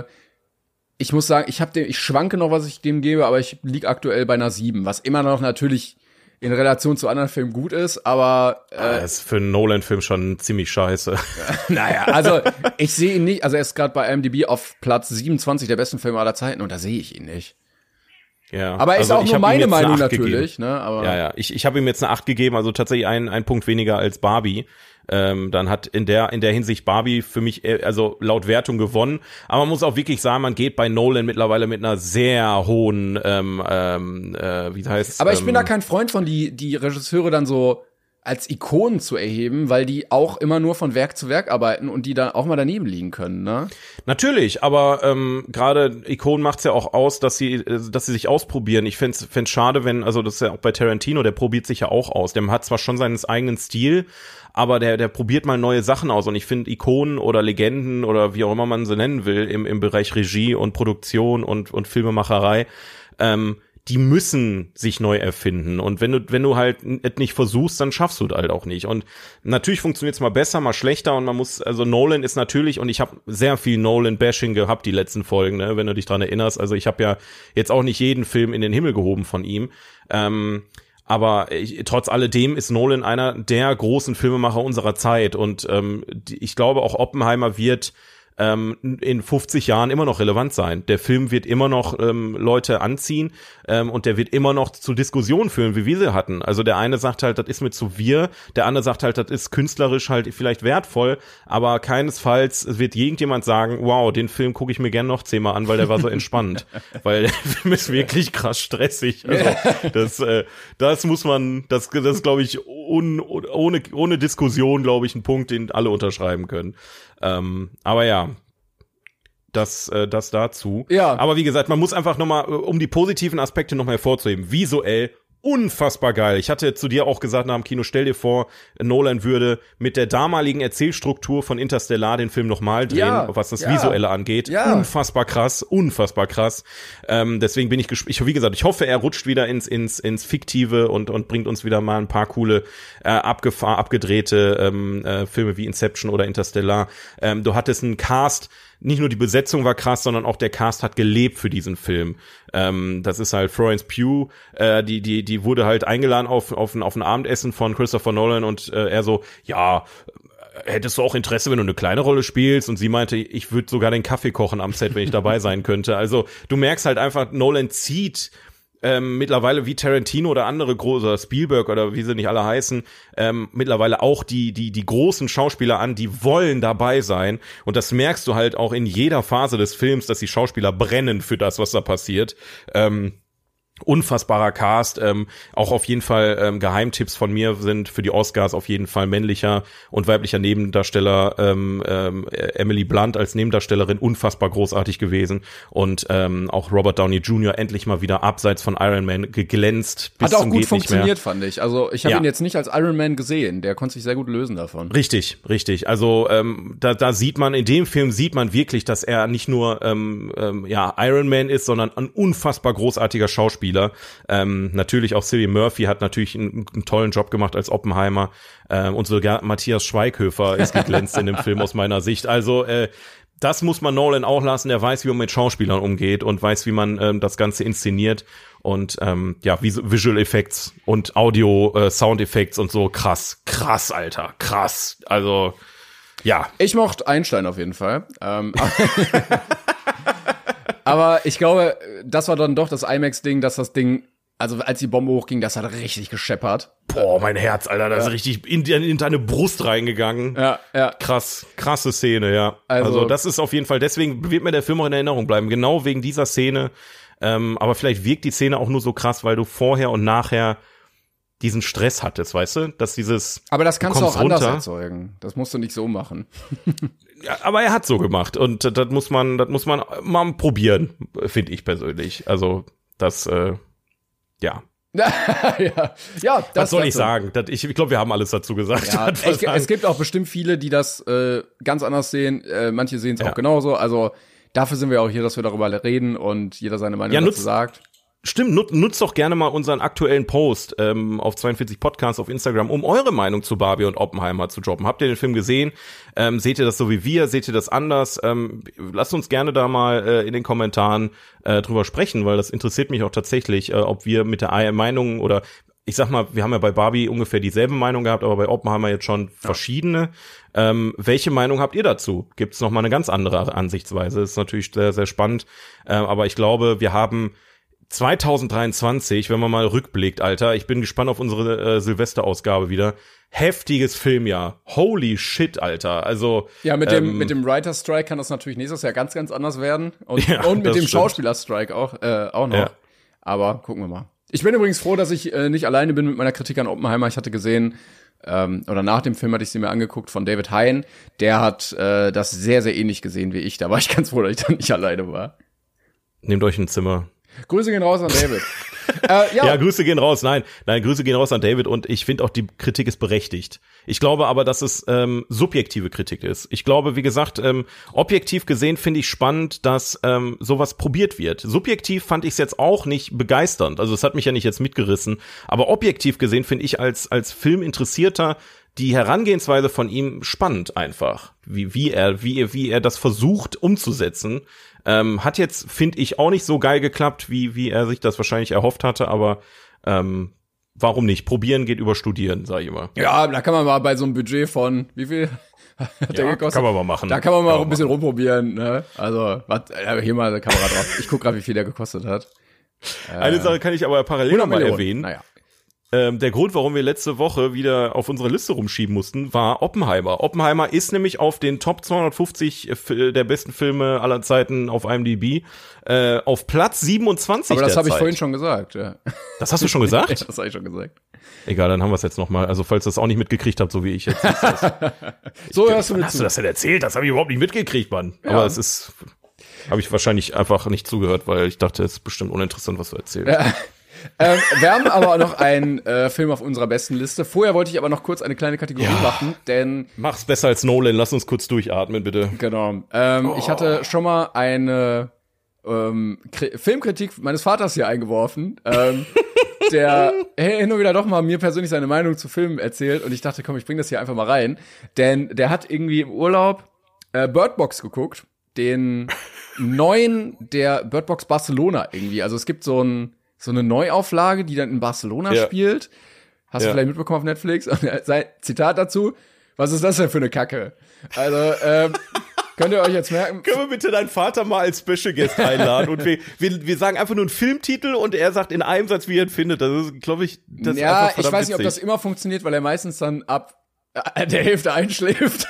ich muss sagen, ich habe dem, ich schwanke noch, was ich dem gebe, aber ich lieg aktuell bei einer sieben, was immer noch natürlich in Relation zu anderen Filmen gut ist, aber äh, das ist für einen Nolan-Film schon ziemlich scheiße. Naja, also ich sehe ihn nicht, also er ist gerade bei I M D B auf Platz siebenundzwanzig der besten Filme aller Zeiten und da sehe ich ihn nicht. Ja. Aber er ist also auch ich nur hab ihm meine jetzt eine Meinung acht natürlich, gegeben. ne? Aber ja, ja, ich, ich habe ihm jetzt eine acht gegeben, also tatsächlich ein, ein Punkt weniger als Barbie. Ähm, dann hat in der in der Hinsicht Barbie für mich äh, also laut Wertung gewonnen. Aber man muss auch wirklich sagen, man geht bei Nolan mittlerweile mit einer sehr hohen, ähm, ähm, äh, wie heißt. Aber ich bin ähm, da kein Freund von, die die Regisseure dann so als Ikonen zu erheben, weil die auch immer nur von Werk zu Werk arbeiten und die dann auch mal daneben liegen können, ne? Natürlich, aber ähm, gerade Ikonen macht's ja auch aus, dass sie, dass sie sich ausprobieren. Ich fänd's, fänd's schade, wenn, also das ist ja auch bei Tarantino, der probiert sich ja auch aus. Der hat zwar schon seinen eigenen Stil, aber der, der probiert mal neue Sachen aus. Und ich finde Ikonen oder Legenden oder wie auch immer man sie nennen will im im Bereich Regie und Produktion und und Filmemacherei, ähm, die müssen sich neu erfinden. Und wenn du, wenn du halt es nicht versuchst, dann schaffst du es halt auch nicht. Und natürlich funktioniert es mal besser, mal schlechter. Und man muss, also Nolan ist natürlich, und ich habe sehr viel Nolan-Bashing gehabt, die letzten Folgen, ne, wenn du dich dran erinnerst. Also ich habe ja jetzt auch nicht jeden Film in den Himmel gehoben von ihm. Ähm, aber ich, trotz alledem ist Nolan einer der großen Filmemacher unserer Zeit. Und ähm, die, ich glaube, auch Oppenheimer wird ähm, in fünfzig Jahren immer noch relevant sein. Der Film wird immer noch ähm, Leute anziehen ähm, und der wird immer noch zu Diskussionen führen, wie wir sie hatten. Also der eine sagt halt, das ist mir zu wir, der andere sagt halt, das ist künstlerisch halt vielleicht wertvoll, aber keinesfalls wird irgendjemand sagen, wow, den Film gucke ich mir gern noch zehnmal an, weil der war so entspannt. Weil der Film ist wirklich krass stressig. Also das, äh, das muss man, das, das glaube ich, un, ohne, ohne Diskussion, glaube ich, ein Punkt, den alle unterschreiben können. Ähm, aber ja, das, äh, das dazu. Ja. Aber wie gesagt, man muss einfach nochmal, um die positiven Aspekte nochmal hervorzuheben, visuell unfassbar geil. Ich hatte zu dir auch gesagt nach dem Kino, stell dir vor, Nolan würde mit der damaligen Erzählstruktur von Interstellar den Film nochmal drehen, Ja, was das ja. Visuelle angeht. Ja. Unfassbar krass, unfassbar krass. Ähm, deswegen bin ich gespannt. Wie gesagt, ich hoffe, er rutscht wieder ins ins ins Fiktive und und bringt uns wieder mal ein paar coole äh, abgefahr abgedrehte ähm, äh, Filme wie Inception oder Interstellar. Ähm, du hattest einen Cast. Nicht nur die Besetzung war krass, sondern auch der Cast hat gelebt für diesen Film. Ähm, das ist halt Florence Pugh, äh, die die die wurde halt eingeladen auf auf ein auf ein Abendessen von Christopher Nolan und äh, er so, ja, hättest du auch Interesse, wenn du eine kleine Rolle spielst? Und sie meinte, ich würde sogar den Kaffee kochen am Set, wenn ich dabei sein könnte. Also du merkst halt einfach, Nolan zieht ähm, mittlerweile wie Tarantino oder andere große, Spielberg oder wie sie nicht alle heißen, ähm, mittlerweile auch die die die großen Schauspieler an, die wollen dabei sein. Und das merkst du halt auch in jeder Phase des Films, dass die Schauspieler brennen für das, was da passiert. Ähm, Unfassbarer Cast, ähm, auch auf jeden Fall ähm, Geheimtipps von mir sind für die Oscars auf jeden Fall männlicher und weiblicher Nebendarsteller, ähm, ähm, Emily Blunt als Nebendarstellerin unfassbar großartig gewesen und ähm, auch Robert Downey Junior endlich mal wieder abseits von Iron Man geglänzt. Bis Hat auch zum gut geht nicht mehr. funktioniert, fand ich. Also ich habe Ja. ihn jetzt nicht als Iron Man gesehen, der konnte sich sehr gut lösen davon. Richtig, richtig. Also ähm, da, da sieht man, in dem Film sieht man wirklich, dass er nicht nur ähm, ähm, ja Iron Man ist, sondern ein unfassbar großartiger Schauspieler. Ähm, natürlich auch Cillian Murphy hat natürlich einen, einen tollen Job gemacht als Oppenheimer ähm, und sogar Matthias Schweighöfer ist geglänzt in dem Film aus meiner Sicht. Also äh, das muss man Nolan auch lassen. Er weiß, wie man mit Schauspielern umgeht und weiß, wie man ähm, das Ganze inszeniert und ähm, ja, Vis- Visual Effects und Audio, äh, Sound Effects und so. Krass, krass, Alter, krass. Also ja. Ich mochte Einstein auf jeden Fall. Ähm, aber ich glaube, das war dann doch das IMAX-Ding, dass das Ding Also als die Bombe hochging, das hat richtig gescheppert. Boah, mein Herz, Alter, das ja. ist richtig in, in deine Brust reingegangen. Ja, ja. Krass, krasse Szene, ja. Also, Also das ist auf jeden Fall, deswegen wird mir der Film auch in Erinnerung bleiben, genau wegen dieser Szene. Ähm, aber vielleicht wirkt die Szene auch nur so krass, weil du vorher und nachher diesen Stress hattest, weißt du? Dass dieses Aber das kannst du auch runter. anders erzeugen. Das musst du nicht so machen. Ja, aber er hat so gemacht und äh, das muss man, das muss man mal probieren, finde ich persönlich. Also, das, äh, ja. ja, ja, das Was soll ich dazu. sagen? Das, ich ich glaube, wir haben alles dazu gesagt. Ja, Was es, sagen. es gibt auch bestimmt viele, die das äh, ganz anders sehen. Äh, manche sehen es Ja. auch genauso. Also dafür sind wir auch hier, dass wir darüber reden und jeder seine Meinung Ja, dazu nutzt- sagt. Stimmt, nut, nutzt doch gerne mal unseren aktuellen Post ähm, auf zweiundvierzig Podcasts auf Instagram, um eure Meinung zu Barbie und Oppenheimer zu droppen. Habt ihr den Film gesehen? Ähm, seht ihr das so wie wir? Seht ihr das anders? Ähm, lasst uns gerne da mal äh, in den Kommentaren äh, drüber sprechen, weil das interessiert mich auch tatsächlich, äh, ob wir mit der I- Meinung oder ich sag mal, wir haben ja bei Barbie ungefähr dieselbe Meinung gehabt, aber bei Oppenheimer jetzt schon verschiedene. Ähm, welche Meinung habt ihr dazu? Gibt's noch mal eine ganz andere Ansichtsweise? Das ist natürlich sehr, sehr spannend. Äh, aber ich glaube, wir haben zwanzig dreiundzwanzig, wenn man mal rückblickt, Alter, ich bin gespannt auf unsere äh, Silvesterausgabe wieder. Heftiges Filmjahr. Holy shit, Alter. Also Ja, mit dem ähm, mit dem Writer Strike kann das natürlich nächstes Jahr ganz ganz anders werden und, Ja, und mit das dem stimmt. Schauspieler Strike auch äh, auch noch. Ja. Aber gucken wir mal. Ich bin übrigens froh, dass ich äh, nicht alleine bin mit meiner Kritik an Oppenheimer. Ich hatte gesehen ähm, oder nach dem Film hatte ich sie mir angeguckt von David Hein. Der hat äh, das sehr sehr ähnlich gesehen wie ich. Da war ich ganz froh, dass ich dann nicht alleine war. Nehmt euch ein Zimmer. Grüße gehen raus an David. äh, ja, Ja, Grüße gehen raus. Nein, nein, Grüße gehen raus an David und ich finde auch, die Kritik ist berechtigt. Ich glaube aber, dass es ähm, subjektive Kritik ist. Ich glaube, wie gesagt, ähm, objektiv gesehen finde ich spannend, dass ähm, sowas probiert wird. Subjektiv fand ich es jetzt auch nicht begeisternd. Also es hat mich ja nicht jetzt mitgerissen. Aber objektiv gesehen finde ich als als Filminteressierter die Herangehensweise von ihm spannend einfach. Wie wie er wie wie er das versucht umzusetzen. Ähm, hat jetzt, finde ich, auch nicht so geil geklappt, wie wie er sich das wahrscheinlich erhofft hatte, aber ähm, warum nicht? Probieren geht über Studieren, sag ich immer. ja, da kann man mal bei so einem Budget von wie viel hat der Ja, gekostet? kann man mal machen. Da kann man mal Kann man ein bisschen rumprobieren. Ne? Also was, äh, hier mal eine Kamera drauf. Ich guck gerade, wie viel der gekostet hat. Eine Sache kann ich aber parallel noch mal Millionen. erwähnen. Naja. Ähm, der Grund, warum wir letzte Woche wieder auf unsere Liste rumschieben mussten, war Oppenheimer. Oppenheimer ist nämlich auf den Top zweihundertfünfzig F- der besten Filme aller Zeiten auf IMDb äh, auf Platz siebenundzwanzig. Aber das habe ich derzeit. vorhin schon gesagt. Ja. Das hast du schon gesagt? Ja, das habe ich schon gesagt. Egal, dann haben wir es jetzt noch mal. Also falls ihr das auch nicht mitgekriegt habt, so wie ich jetzt. ist das- So hörst du Wann mir hast zu. du das denn erzählt? Das habe ich überhaupt nicht mitgekriegt, Mann. Ja. Aber es ist, habe ich wahrscheinlich einfach nicht zugehört, weil ich dachte, es ist bestimmt uninteressant, was du erzählst. Ja. ähm, wir haben aber auch noch einen äh, Film auf unserer besten Liste. Vorher wollte ich aber noch kurz eine kleine Kategorie Ja. machen, denn Mach's besser als Nolan. Lass uns kurz durchatmen, bitte. genau, ähm, ich hatte schon mal eine ähm, Kri- Filmkritik meines Vaters hier eingeworfen, ähm, der hin und wieder doch mal mir persönlich seine Meinung zu Filmen erzählt und ich dachte, komm, ich bring das hier einfach mal rein, denn der hat irgendwie im Urlaub äh, Bird Box geguckt, den neuen der Bird Box Barcelona irgendwie. Also es gibt so ein so eine Neuauflage, die dann in Barcelona Ja. spielt. Hast Ja. du vielleicht mitbekommen auf Netflix? Und er- sein Zitat dazu: Was ist das denn für eine Kacke? Also ähm, könnt ihr euch jetzt merken? Können wir bitte deinen Vater mal als Special Guest einladen? Und wir, wir, wir sagen einfach nur einen Filmtitel und er sagt in einem Satz, wie er ihn findet. Das ist, glaube ich, das ist Ja, einfach ich verdammt weiß nicht, ob das witzig. immer funktioniert, weil er meistens dann ab äh, der Hälfte einschläft.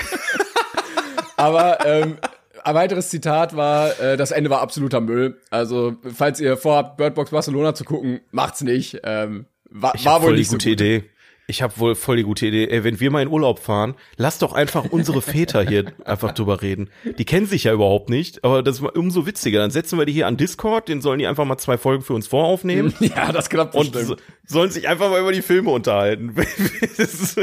Aber ähm, ein weiteres Zitat war, äh, das Ende war absoluter Müll. Also, falls ihr vorhabt, Bird Box Barcelona zu gucken, macht's nicht. Ähm, war, Ich war hab wohl voll die nicht so gute gut. Idee. Ich habe wohl voll die gute Idee. Ey, wenn wir mal in Urlaub fahren, lass doch einfach unsere Väter hier einfach drüber reden. Die kennen sich ja überhaupt nicht, aber das ist mal umso witziger. Dann setzen wir die hier an Discord, den sollen die einfach mal zwei Folgen für uns voraufnehmen Ja, das klappt und bestimmt. so, sollen sich einfach mal über die Filme unterhalten. Das ist-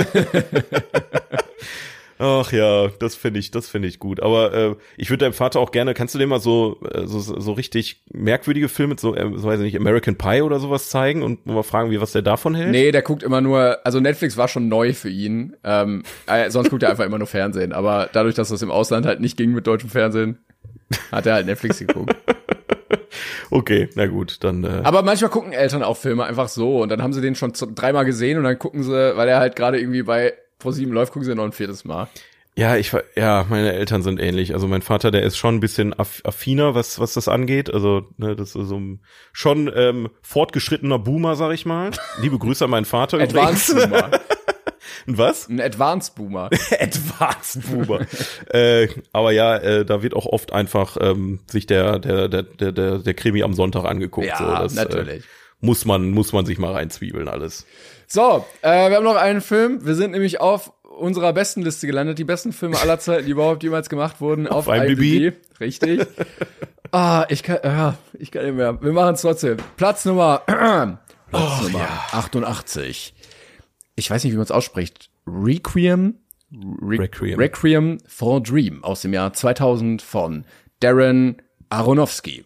Ach ja, das finde ich, das finde ich gut. Aber äh, ich würde deinem Vater auch gerne, kannst du dem mal so äh, so, so richtig merkwürdige Filme, so, äh, so weiß ich nicht, American Pie oder sowas zeigen und mal fragen, wie was der davon hält? Nee, der guckt immer nur, also Netflix war schon neu für ihn. Ähm, äh, sonst guckt er einfach immer nur Fernsehen. Aber dadurch, dass das im Ausland halt nicht ging mit deutschem Fernsehen, hat er halt Netflix geguckt. Okay, na gut, dann. Äh, Aber manchmal gucken Eltern auch Filme einfach so und dann haben sie den schon zu, dreimal gesehen und dann gucken sie, weil er halt gerade irgendwie bei ProSieben läuft, gucken sie noch ein viertes Mal. Ja, ich war, ja, meine Eltern sind ähnlich. Also mein Vater, der ist schon ein bisschen aff- affiner, was was das angeht. Also ne, das ist so ein schon ähm, fortgeschrittener Boomer, sag ich mal. Liebe Grüße an meinen Vater. Advanced Boomer. Ein was? Ein Advanced Boomer. Advanced Boomer. äh, aber ja, äh, da wird auch oft einfach ähm, sich der der der der der der Krimi am Sonntag angeguckt. Ja, so, das, natürlich. Äh, muss man muss man sich mal reinzwiebeln alles. So, äh, wir haben noch einen Film. Wir sind nämlich auf unserer besten Liste gelandet. Die besten Filme aller Zeiten, die überhaupt jemals gemacht wurden. Auf, Auf IMDb. Richtig. ah, ich kann, ja, ich kann nicht mehr. Wir machen es trotzdem. Platz Nummer, Platz Oh, Nummer ja. achtundachtzig. Ich weiß nicht, wie man es ausspricht. Requiem? Re- Requiem. Requiem for a Dream aus dem Jahr zweitausend von Darren Aronofsky.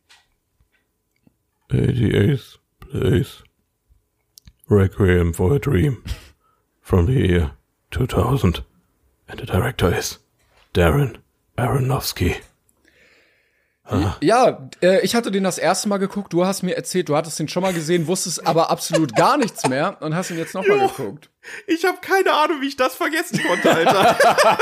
eighty-eighth place. Requiem for a Dream. From the year two thousand. And the director is Darren Aronofsky. Ja, äh, ich hatte den das erste Mal geguckt. Du hast mir erzählt, du hattest den schon mal gesehen, wusstest aber absolut gar nichts mehr und hast ihn jetzt noch mal geguckt. Ich habe keine Ahnung, wie ich das vergessen konnte, Alter.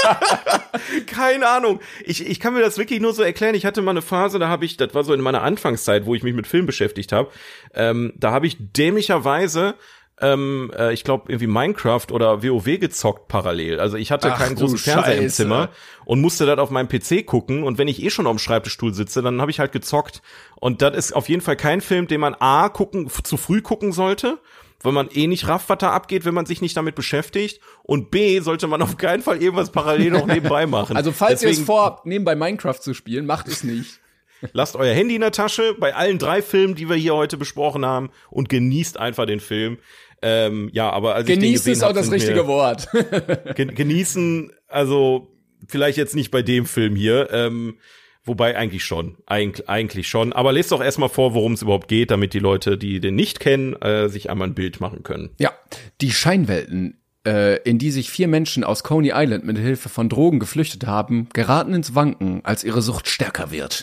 Keine Ahnung. Ich, ich kann mir das wirklich nur so erklären. Ich hatte mal eine Phase, da habe ich, das war so in meiner Anfangszeit, wo ich mich mit Film beschäftigt habe, ähm, da habe ich dämlicherweise ähm, äh, ich glaube, irgendwie Minecraft oder WoW gezockt parallel. Also ich hatte Ach, keinen du großen Fernseher im Scheiße. Zimmer und musste das auf meinem P C gucken. Und wenn ich eh schon auf dem Schreibtischstuhl sitze, dann habe ich halt gezockt. Und das ist auf jeden Fall kein Film, den man A, gucken, f- zu früh gucken sollte, weil man eh nicht rafft, was da abgeht, wenn man sich nicht damit beschäftigt. Und B, sollte man auf keinen Fall irgendwas parallel noch nebenbei machen. Also falls ihr es Deswegen vorhabt, nebenbei Minecraft zu spielen, macht es nicht. lasst euer Handy in der Tasche bei allen drei Filmen, die wir hier heute besprochen haben, und genießt einfach den Film. Ähm, ja, aber als ich den Genießen gesehen ist auch hab, das sind richtige mir- Wort. Gen- genießen, also vielleicht jetzt nicht bei dem Film hier, ähm, wobei eigentlich schon, Eig eigentlich schon. Aber lest doch erstmal vor, worum es überhaupt geht, damit die Leute, die den nicht kennen, äh, sich einmal ein Bild machen können. Ja, die Scheinwelten, äh, in die sich vier Menschen aus Coney Island mit Hilfe von Drogen geflüchtet haben, geraten ins Wanken, als ihre Sucht stärker wird.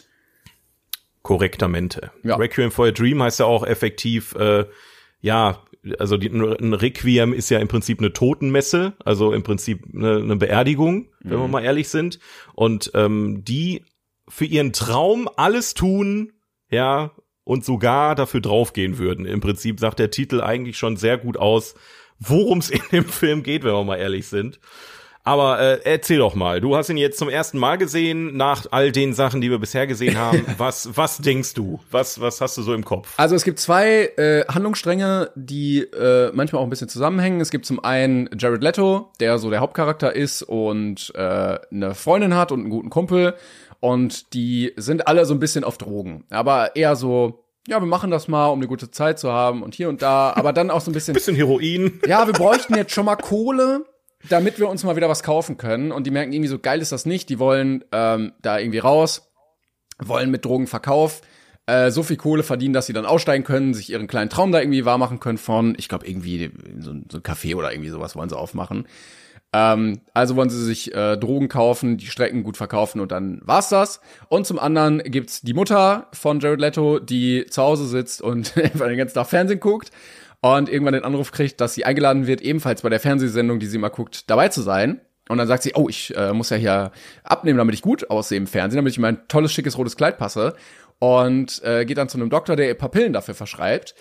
Korrektamente. Ja. Requiem for a Dream heißt ja auch effektiv, äh, ja, also die, ein Requiem ist ja im Prinzip eine Totenmesse, also im Prinzip eine, eine Beerdigung, wenn wir mal ehrlich sind. Und ähm, die für ihren Traum alles tun, ja, und sogar dafür draufgehen würden. Im Prinzip sagt der Titel eigentlich schon sehr gut aus, worum es in dem Film geht, wenn wir mal ehrlich sind. Aber äh, erzähl doch mal, du hast ihn jetzt zum ersten Mal gesehen, nach all den Sachen, die wir bisher gesehen haben. Was was denkst du? Was was hast du so im Kopf? Also es gibt zwei äh, Handlungsstränge, die äh, manchmal auch ein bisschen zusammenhängen. Es gibt zum einen Jared Leto, der so der Hauptcharakter ist und äh, eine Freundin hat und einen guten Kumpel. Und die sind alle so ein bisschen auf Drogen. Aber eher so, ja, wir machen das mal, um eine gute Zeit zu haben und hier und da. Aber dann auch so ein bisschen, Bisschen Heroin. ja, wir bräuchten jetzt schon mal Kohle, damit wir uns mal wieder was kaufen können. Und die merken irgendwie, so geil ist das nicht. Die wollen ähm, da irgendwie raus, wollen mit Drogenverkauf äh, so viel Kohle verdienen, dass sie dann aussteigen können, sich ihren kleinen Traum da irgendwie wahr machen können von, ich glaube, irgendwie so, so ein Café oder irgendwie sowas wollen sie aufmachen. Ähm, also wollen sie sich äh, Drogen kaufen, die Strecken gut verkaufen und dann war's das. Und zum anderen gibt's die Mutter von Jared Leto, die zu Hause sitzt und einfach den ganzen Tag Fernsehen guckt und irgendwann den Anruf kriegt, dass sie eingeladen wird, ebenfalls bei der Fernsehsendung, die sie mal guckt, dabei zu sein. Und dann sagt sie, oh, ich äh, muss ja hier abnehmen, damit ich gut aussehe im Fernsehen, damit ich in mein tolles, schickes, rotes Kleid passe. Und äh, geht dann zu einem Doktor, der ihr Papillen dafür verschreibt,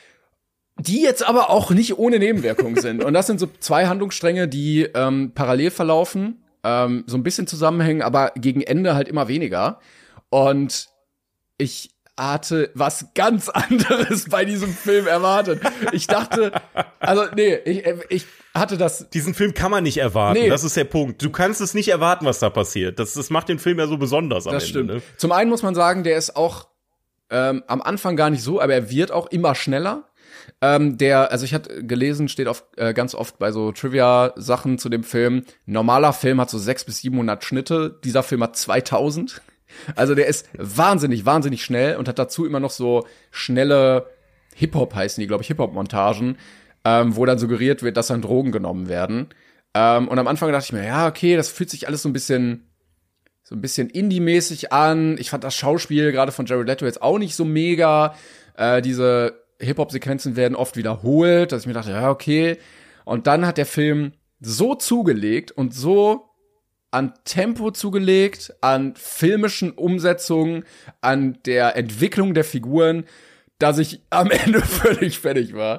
die jetzt aber auch nicht ohne Nebenwirkungen sind. Und das sind so zwei Handlungsstränge, die ähm, parallel verlaufen, ähm, so ein bisschen zusammenhängen, aber gegen Ende halt immer weniger. Und ich hatte was ganz anderes bei diesem Film erwartet. Ich dachte, also nee, ich, ich hatte das. Diesen Film kann man nicht erwarten. Nee. Das ist der Punkt. Du kannst es nicht erwarten, was da passiert. Das, das macht den Film ja so besonders am Das Ende. stimmt. Ne? Zum einen muss man sagen, der ist auch ähm, am Anfang gar nicht so, aber er wird auch immer schneller. Ähm, der, also ich hatte gelesen, steht auf, äh, ganz oft bei so Trivia-Sachen zu dem Film, ein normaler Film hat so sechshundert bis siebenhundert Schnitte, dieser Film hat zweitausend. Also der ist wahnsinnig, wahnsinnig schnell und hat dazu immer noch so schnelle Hip-Hop heißen die, glaube ich, Hip-Hop-Montagen, ähm, wo dann suggeriert wird, dass dann Drogen genommen werden. Ähm, und am Anfang dachte ich mir, ja, okay, das fühlt sich alles so ein bisschen so ein bisschen Indie-mäßig an. Ich fand das Schauspiel gerade von Jared Leto jetzt auch nicht so mega. Äh, diese Hip-Hop-Sequenzen werden oft wiederholt, dass ich mir dachte, ja, okay. Und dann hat der Film so zugelegt und so an Tempo zugelegt, an filmischen Umsetzungen, an der Entwicklung der Figuren, dass ich am Ende völlig fertig war.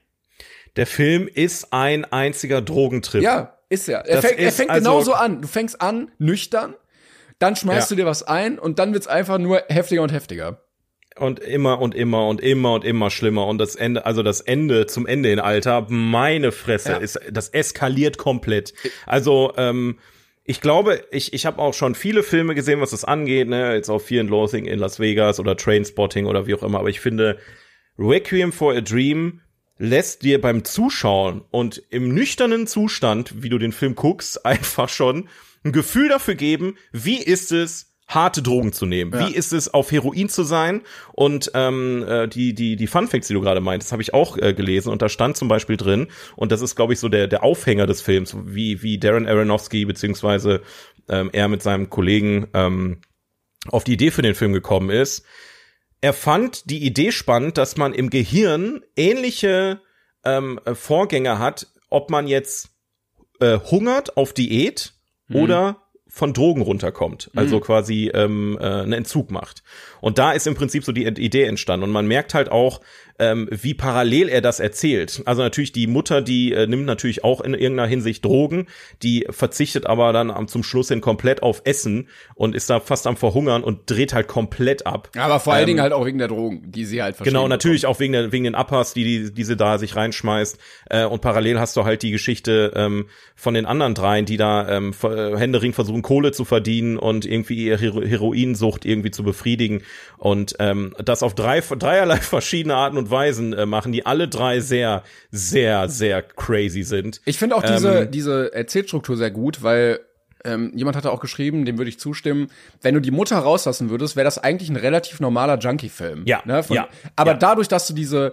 Der Film ist ein einziger Drogentrip. Ja, ist ja. Er Das fängt, er ist fängt also- genauso an. Du fängst an, nüchtern, dann schmeißt Ja. du dir was ein und dann wird's einfach nur heftiger und heftiger. Und immer und immer und immer und immer schlimmer. Und das Ende, also das Ende zum Ende in Alter, meine Fresse, Ja. ist, das eskaliert komplett. Also, ähm, ich glaube, ich, ich habe auch schon viele Filme gesehen, was das angeht, ne, jetzt auch Fear and Loathing in Las Vegas oder Trainspotting oder wie auch immer, aber ich finde, Requiem for a Dream lässt dir beim Zuschauen und im nüchternen Zustand, wie du den Film guckst, einfach schon ein Gefühl dafür geben, wie ist es, harte Drogen zu nehmen. Ja. Wie ist es, auf Heroin zu sein? Und ähm, äh, die die die Fun Facts, die du gerade meintest, habe ich auch äh, gelesen. Und da stand zum Beispiel drin, und das ist, glaube ich, so der der Aufhänger des Films, wie wie Darren Aronofsky beziehungsweise ähm, er mit seinem Kollegen ähm, auf die Idee für den Film gekommen ist. Er fand die Idee spannend, dass man im Gehirn ähnliche ähm, Vorgänge hat, ob man jetzt äh, hungert auf Diät Mhm. oder von Drogen runterkommt, also quasi ähm, äh, einen Entzug macht. Und da ist im Prinzip so die Idee entstanden. Und man merkt halt auch, ähm, wie parallel er das erzählt. Also natürlich die Mutter, die äh, nimmt natürlich auch in irgendeiner Hinsicht Drogen, die verzichtet aber dann am, zum Schluss hin komplett auf Essen und ist da fast am Verhungern und dreht halt komplett ab. Aber vor allen Ähm, Dingen halt auch wegen der Drogen, die sie halt verschrieben Genau, natürlich auch wegen der wegen den Uppers, die die diese da sich reinschmeißt. Äh, und parallel hast du halt die Geschichte ähm, von den anderen dreien, die da ähm, ver- händeringend versuchen, Kohle zu verdienen und irgendwie ihre Hero- Heroinsucht irgendwie zu befriedigen. Und ähm, das auf drei dreierlei verschiedene Arten und Weisen äh, machen, die alle drei sehr, sehr, sehr crazy sind. Ich finde auch diese, Ähm, diese Erzählstruktur sehr gut, weil ähm, jemand hatte auch geschrieben, dem würde ich zustimmen, wenn du die Mutter rauslassen würdest, wäre das eigentlich ein relativ normaler Junkie-Film. Ja, ne? Von, ja, aber ja. dadurch, dass du diese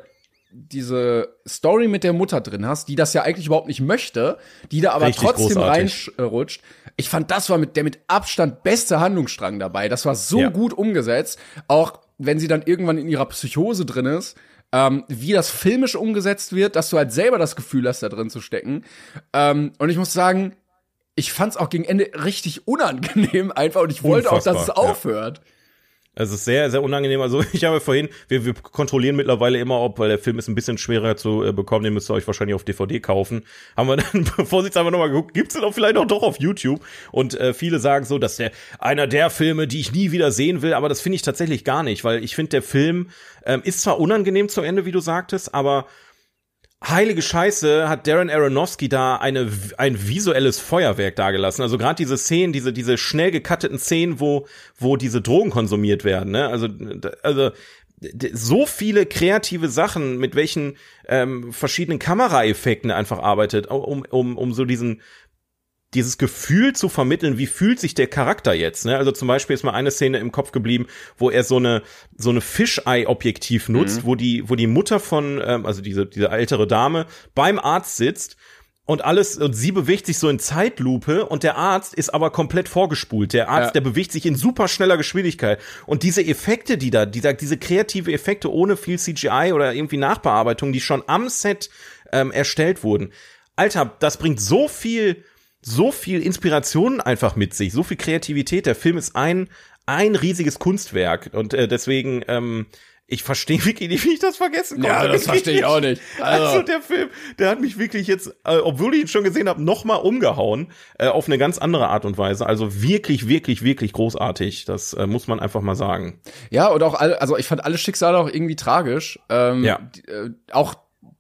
diese Story mit der Mutter drin hast, die das ja eigentlich überhaupt nicht möchte, die da aber Richtig trotzdem großartig. reinrutscht. Ich fand, das war mit der mit Abstand beste Handlungsstrang dabei. Das war so Ja. gut umgesetzt, auch wenn sie dann irgendwann in ihrer Psychose drin ist. Ähm, wie das filmisch umgesetzt wird, dass du halt selber das Gefühl hast, da drin zu stecken. Ähm, und ich muss sagen, ich fand's auch gegen Ende richtig unangenehm einfach und ich wollte Unfassbar, auch, dass es ja. aufhört. Es ist sehr, sehr unangenehm. Also ich habe vorhin, wir, wir kontrollieren mittlerweile immer, ob, weil der Film ist ein bisschen schwerer zu äh, bekommen, den müsst ihr euch wahrscheinlich auf D V D kaufen. Haben wir dann vorsichtshalber nochmal geguckt, gibt's den auch vielleicht auch doch auf YouTube? Und äh, viele sagen so, dass der einer der Filme, die ich nie wieder sehen will, aber das finde ich tatsächlich gar nicht, weil ich finde, der Film ähm, ist zwar unangenehm zu Ende, wie du sagtest, aber heilige Scheiße hat Darren Aronofsky da eine ein visuelles Feuerwerk dargelassen. Also gerade diese Szenen, diese diese schnell gekatteten Szenen, wo wo diese Drogen konsumiert werden, ne? Also also d- so viele kreative Sachen, mit welchen ähm, verschiedenen Kameraeffekten er einfach arbeitet, um um um so diesen dieses Gefühl zu vermitteln, wie fühlt sich der Charakter jetzt, ne? Also zum Beispiel ist mal eine Szene im Kopf geblieben, wo er so eine so eine Fisheye-Objektiv nutzt, Mhm. wo die wo die Mutter von ähm, also diese diese ältere Dame beim Arzt sitzt und alles und sie bewegt sich so in Zeitlupe und der Arzt ist aber komplett vorgespult. Der Arzt, Ja. der bewegt sich in super schneller Geschwindigkeit und diese Effekte, die da, dieser diese kreative Effekte ohne viel C G I oder irgendwie Nachbearbeitung, die schon am Set ähm, erstellt wurden. Alter, das bringt so viel so viel Inspiration einfach mit sich, so viel Kreativität. Der Film ist ein ein riesiges Kunstwerk und äh, deswegen ähm, ich verstehe wirklich nicht, wie ich das vergessen konnte. Ja, das verstehe ich auch nicht. Also, Also- der Film, der hat mich wirklich jetzt, äh, obwohl ich ihn schon gesehen habe, noch mal umgehauen, äh, auf eine ganz andere Art und Weise. Also wirklich, wirklich, wirklich großartig. Das äh, muss man einfach mal sagen. Ja, und auch alle, also ich fand alle Schicksale auch irgendwie tragisch. Ähm, Ja. die, äh, auch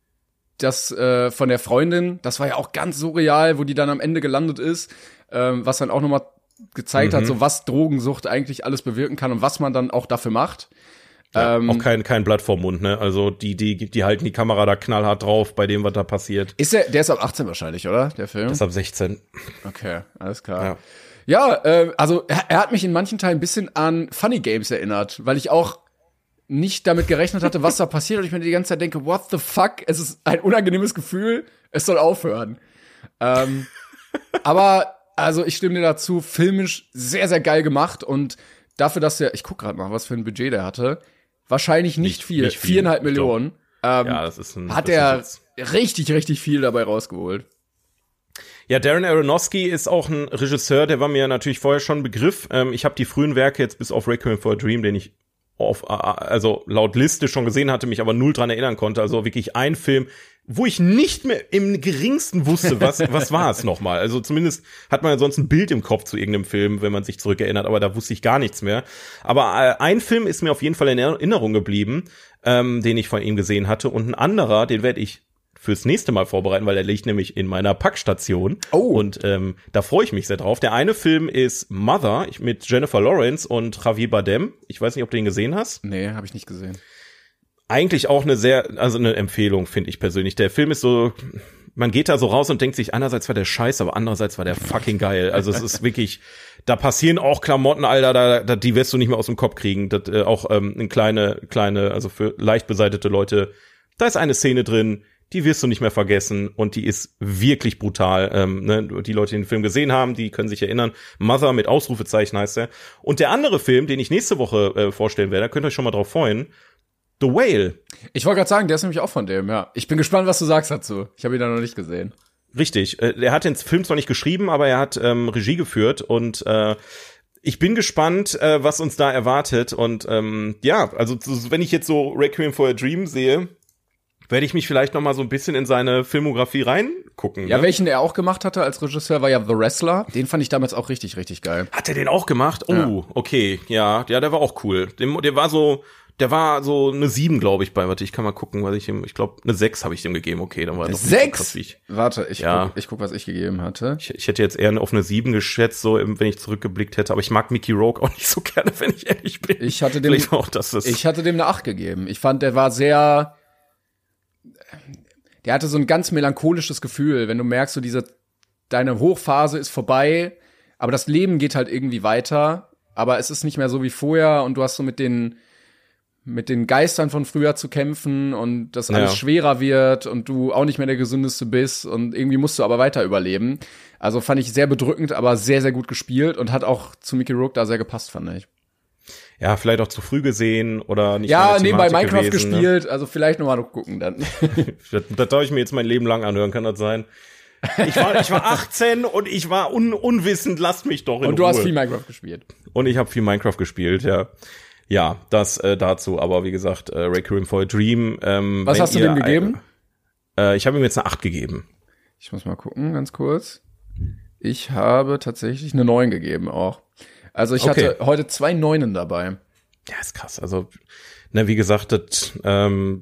das äh, von der Freundin, das war ja auch ganz surreal, wo die dann am Ende gelandet ist, ähm, was dann auch nochmal gezeigt Mhm. hat, so was Drogensucht eigentlich alles bewirken kann und was man dann auch dafür macht. Ja, Ähm, auch kein kein Blatt vorm Mund, ne? Also die die die halten die Kamera da knallhart drauf bei dem, was da passiert. Ist der, der ist ab achtzehn wahrscheinlich, oder? Der Film? Das ist ab sechzehn. Okay, alles klar. Ja. Ja, äh, also er, er hat mich in manchen Teilen ein bisschen an Funny Games erinnert, weil ich auch nicht damit gerechnet hatte, was da passiert und ich mir die ganze Zeit denke, what the fuck? Es ist ein unangenehmes Gefühl, es soll aufhören. Ähm, aber, also ich stimme dir dazu, filmisch sehr, sehr geil gemacht und dafür, dass der, ich guck gerade mal, was für ein Budget der hatte, wahrscheinlich nicht, Nicht- viel, nicht viel, viereinhalb ich glaub. Millionen, ähm, Ja, das ist ein hat das er ist jetzt- richtig, richtig viel dabei rausgeholt. Ja, Darren Aronofsky ist auch ein Regisseur, der war mir natürlich vorher schon ein Begriff. Ähm, ich habe die frühen Werke jetzt bis auf Requiem for a Dream, den ich auf, also laut Liste schon gesehen hatte, mich aber null dran erinnern konnte. Also wirklich ein Film, wo ich nicht mehr im geringsten wusste, was was war es nochmal. Also zumindest hat man ja sonst ein Bild im Kopf zu irgendeinem Film, wenn man sich zurückerinnert, aber da wusste ich gar nichts mehr. Aber äh, ein Film ist mir auf jeden Fall in Erinnerung geblieben, ähm, den ich von ihm gesehen hatte. Und ein anderer, den werde ich fürs nächste Mal vorbereiten, weil der liegt nämlich in meiner Packstation. Oh. Und ähm, da freue ich mich sehr drauf. Der eine Film ist Mother mit Jennifer Lawrence und Javier Bardem. Ich weiß nicht, ob du den gesehen hast. Nee, habe ich nicht gesehen. Eigentlich auch eine sehr, also eine Empfehlung, finde ich persönlich. Der Film ist so, man geht da so raus und denkt sich, einerseits war der scheiße, aber andererseits war der fucking geil. Also es ist wirklich, da passieren auch Klamotten, Alter, da, da die wirst du nicht mehr aus dem Kopf kriegen. Das, äh, auch ähm, eine kleine, kleine, also für leicht beseitete Leute, da ist eine Szene drin, die wirst du nicht mehr vergessen und die ist wirklich brutal. Ähm, ne? Die Leute, die den Film gesehen haben, die können sich erinnern. Mother mit Ausrufezeichen heißt er. Und der andere Film, den ich nächste Woche äh, vorstellen werde, da könnt ihr euch schon mal drauf freuen, The Whale. Ich wollte gerade sagen, der ist nämlich auch von dem, ja. Ich bin gespannt, was du sagst dazu. Ich habe ihn da noch nicht gesehen. Richtig. Äh, er hat den Film zwar nicht geschrieben, aber er hat ähm, Regie geführt und äh, ich bin gespannt, äh, was uns da erwartet. Und ähm, ja, also wenn ich jetzt so Requiem for a Dream sehe, werde ich mich vielleicht noch mal so ein bisschen in seine Filmografie reingucken. Ja, ne? welchen er auch gemacht hatte als Regisseur, war ja The Wrestler. Den fand ich damals auch richtig, richtig geil. Hat er den auch gemacht? Oh, ja. Okay. Ja, ja, der war auch cool. Der, der war so, der war so eine sieben, glaube ich, bei, warte, ich kann mal gucken, was ich ihm, ich glaube, eine sechs habe ich dem gegeben. Okay, dann war doch sechs? Krass, wie ich. Warte, ich ja. guck, ich guck, was ich gegeben hatte. Ich, ich hätte jetzt eher auf eine sieben geschätzt, so, wenn ich zurückgeblickt hätte, aber ich mag Mickey Rourke auch nicht so gerne, wenn ich ehrlich bin. Ich hatte dem, auch, dass das ich hatte dem eine acht gegeben. Ich fand, der war sehr, der hatte so ein ganz melancholisches Gefühl, wenn du merkst, so diese, deine Hochphase ist vorbei, aber das Leben geht halt irgendwie weiter, aber es ist nicht mehr so wie vorher und du hast so mit den, mit den Geistern von früher zu kämpfen und das alles ja. schwerer wird und du auch nicht mehr der Gesündeste bist und irgendwie musst du aber weiter überleben. Also fand ich sehr bedrückend, aber sehr, sehr gut gespielt und hat auch zu Mickey Rourke da sehr gepasst, fand ich. Ja, vielleicht auch zu früh gesehen oder nicht. Ja, nebenbei Minecraft gewesen, gespielt, ne? Also vielleicht nochmal noch gucken dann. das, das darf ich mir jetzt mein Leben lang anhören, kann das sein? Ich war, ich war achtzehn und ich war un, unwissend, lasst mich doch in Ruhe. Und du hast viel Minecraft gespielt. Und ich habe viel Minecraft gespielt, ja. Ja, das äh, dazu, aber wie gesagt, äh, Requiem for a Dream. Ähm, Was hast du dem gegeben? Äh, ich habe ihm jetzt eine acht gegeben. Ich muss mal gucken, ganz kurz. Ich habe tatsächlich eine neun gegeben auch. Also ich okay. hatte heute zwei Neunen dabei. Ja, ist krass. Also, ne, wie gesagt, das, ähm,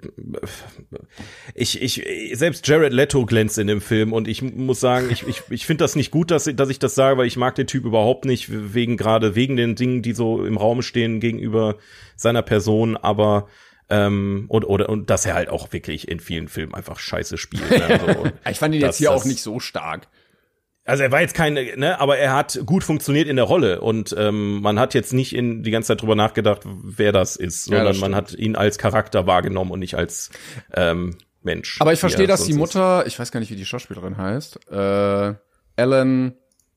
ich, ich, selbst Jared Leto glänzt in dem Film und ich muss sagen, ich, ich, ich finde das nicht gut, dass, dass ich das sage, weil ich mag den Typ überhaupt nicht, wegen gerade wegen den Dingen, die so im Raum stehen gegenüber seiner Person, aber ähm, und oder und dass er halt auch wirklich in vielen Filmen einfach scheiße spielt. Ne? Also, ich fand ihn jetzt hier auch nicht so stark. Also er war jetzt kein, ne, aber er hat gut funktioniert in der Rolle und ähm, man hat jetzt nicht in die ganze Zeit drüber nachgedacht, wer das ist, sondern ja, das man hat ihn als Charakter wahrgenommen und nicht als ähm, Mensch. Aber ich verstehe, dass die Mutter, ist. ich weiß gar nicht, wie die Schauspielerin heißt, äh, Ellen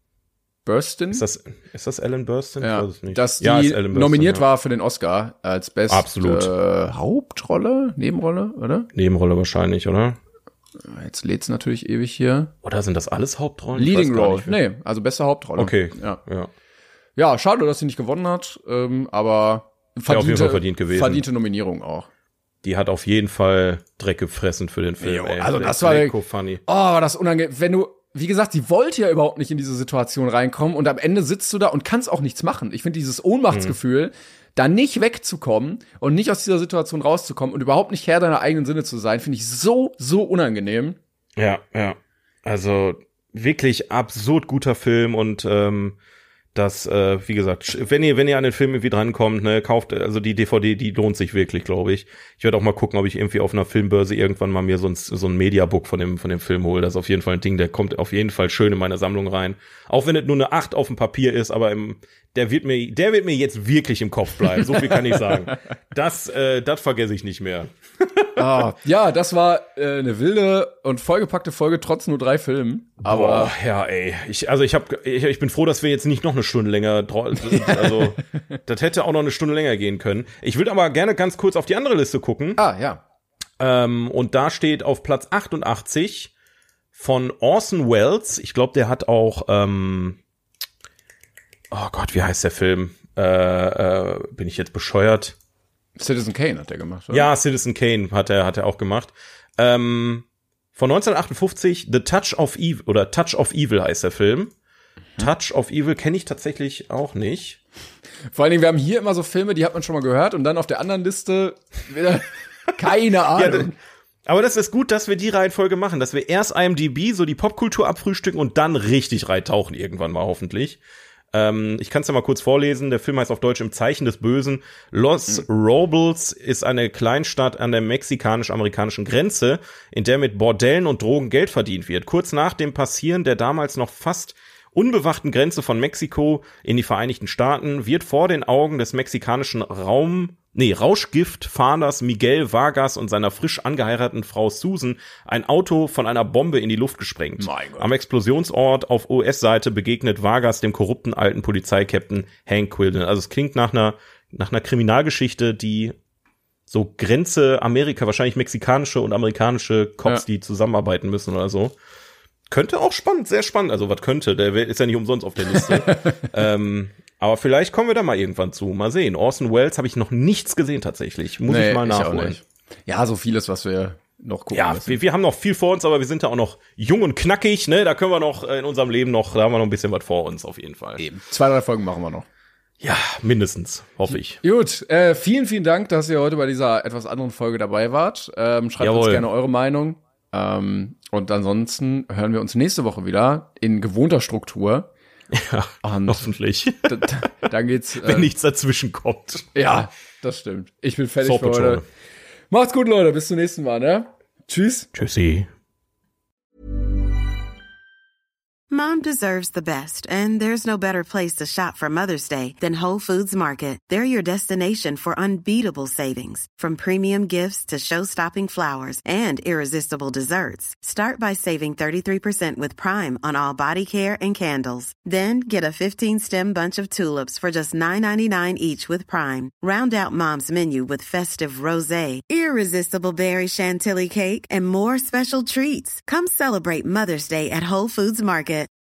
Burstyn. Ist das, ist das Ellen Burstyn? Ja, ich weiß es nicht. dass die ja, Burstyn, nominiert ja. war für den Oscar als beste Absolut. Äh, Hauptrolle, Nebenrolle, oder? Nebenrolle wahrscheinlich, oder? Jetzt lädt's natürlich ewig hier. Oder sind das alles Hauptrollen? Leading Role. Nee, also beste Hauptrolle. Okay. Ja. Ja, ja schade, dass sie nicht gewonnen hat, ähm, aber verdiente, auf jeden Fall verdient gewesen. Verdiente Nominierung auch. Die hat auf jeden Fall Dreck gefressen für den Film. Jo, ey. also das war funny. Oh, war das unangenehm. Wenn du, wie gesagt, sie wollte ja überhaupt nicht in diese Situation reinkommen und am Ende sitzt du da und kannst auch nichts machen. Ich finde dieses Ohnmachtsgefühl, hm. da nicht wegzukommen und nicht aus dieser Situation rauszukommen und überhaupt nicht Herr deiner eigenen Sinne zu sein, finde ich so, so unangenehm. Ja, ja. Also wirklich absurd guter Film und ähm, das, äh, wie gesagt, wenn ihr wenn ihr an den Film irgendwie drankommt, ne, kauft, also die D V D, die lohnt sich wirklich, glaube ich. Ich werde auch mal gucken, ob ich irgendwie auf einer Filmbörse irgendwann mal mir so ein, so ein Mediabook von dem von dem Film hole. Das ist auf jeden Fall ein Ding, der kommt auf jeden Fall schön in meine Sammlung rein. Auch wenn es nur eine acht auf dem Papier ist, aber im der wird mir der wird mir jetzt wirklich im Kopf bleiben. So viel kann ich sagen. Das äh, das vergesse ich nicht mehr. Ah, ja, das war äh, eine wilde und vollgepackte Folge, trotz nur drei Filmen. Aber Boah, ja, ey, ich also ich habe ich, ich bin froh, dass wir jetzt nicht noch eine Stunde länger, also das hätte auch noch eine Stunde länger gehen können. Ich würde aber gerne ganz kurz auf die andere Liste gucken. Ah, ja. Ähm, und da steht auf Platz achtundachtzig von Orson Welles. Ich glaube, der hat auch, ähm, oh Gott, wie heißt der Film? Äh, äh, bin ich jetzt bescheuert? Citizen Kane hat er gemacht, oder? Ja, Citizen Kane hat er, hat er auch gemacht. Ähm, von neunzehnhundertachtundfünfzig, The Touch of Evil, oder Touch of Evil heißt der Film. Hm. Touch of Evil kenne ich tatsächlich auch nicht. Vor allen Dingen, wir haben hier immer so Filme, die hat man schon mal gehört und dann auf der anderen Liste wieder keine Ahnung. Ja, aber das ist gut, dass wir die Reihenfolge machen, dass wir erst I M D B, so die Popkultur abfrühstücken und dann richtig reintauchen irgendwann mal hoffentlich. Ähm, ich kann es ja mal kurz vorlesen. Der Film heißt auf Deutsch Im Zeichen des Bösen. Los Robles ist eine Kleinstadt an der mexikanisch-amerikanischen Grenze, in der mit Bordellen und Drogen Geld verdient wird. Kurz nach dem Passieren der damals noch fast unbewachten Grenze von Mexiko in die Vereinigten Staaten wird vor den Augen des mexikanischen Raum, nee, Rauschgiftfahnders Miguel Vargas und seiner frisch angeheirateten Frau Susan ein Auto von einer Bombe in die Luft gesprengt. Am Explosionsort auf U S-Seite begegnet Vargas dem korrupten alten Polizeikapitän Hank Quillen. Also es klingt nach einer, nach einer Kriminalgeschichte, die so Grenze Amerika, wahrscheinlich mexikanische und amerikanische Cops, ja. die zusammenarbeiten müssen oder so. Könnte auch spannend, sehr spannend. Also was könnte, der ist ja nicht umsonst auf der Liste. ähm, aber vielleicht kommen wir da mal irgendwann zu. Mal sehen. Orson Welles habe ich noch nichts gesehen tatsächlich. Muss nee, ich mal ich nachholen. Ja, so vieles, was wir noch gucken Ja, wir, wir haben noch viel vor uns, aber wir sind ja auch noch jung und knackig. Ne, da können wir noch in unserem Leben noch, da haben wir noch ein bisschen was vor uns auf jeden Fall. Eben. Zwei, drei Folgen machen wir noch. Ja, mindestens, hoffe ich. Gut, äh, vielen, vielen Dank, dass ihr heute bei dieser etwas anderen Folge dabei wart. Ähm, schreibt Jawohl. uns gerne eure Meinung. Ähm, und ansonsten hören wir uns nächste Woche wieder in gewohnter Struktur. Ja, und hoffentlich. Da, da, dann geht's. Äh, Wenn nichts dazwischen kommt. Ja, das stimmt. Ich bin fertig So, für heute. Macht's gut, Leute. Bis zum nächsten Mal, ne? Tschüss. Tschüssi. Mom deserves the best, and there's no better place to shop for Mother's Day than Whole Foods Market. They're your destination for unbeatable savings, from premium gifts to show-stopping flowers and irresistible desserts. Start by saving thirty-three percent with Prime on all body care and candles. Then get a fifteen-stem bunch of tulips for just nine ninety-nine each with Prime. Round out Mom's menu with festive rosé, irresistible berry chantilly cake, and more special treats. Come celebrate Mother's Day at Whole Foods Market.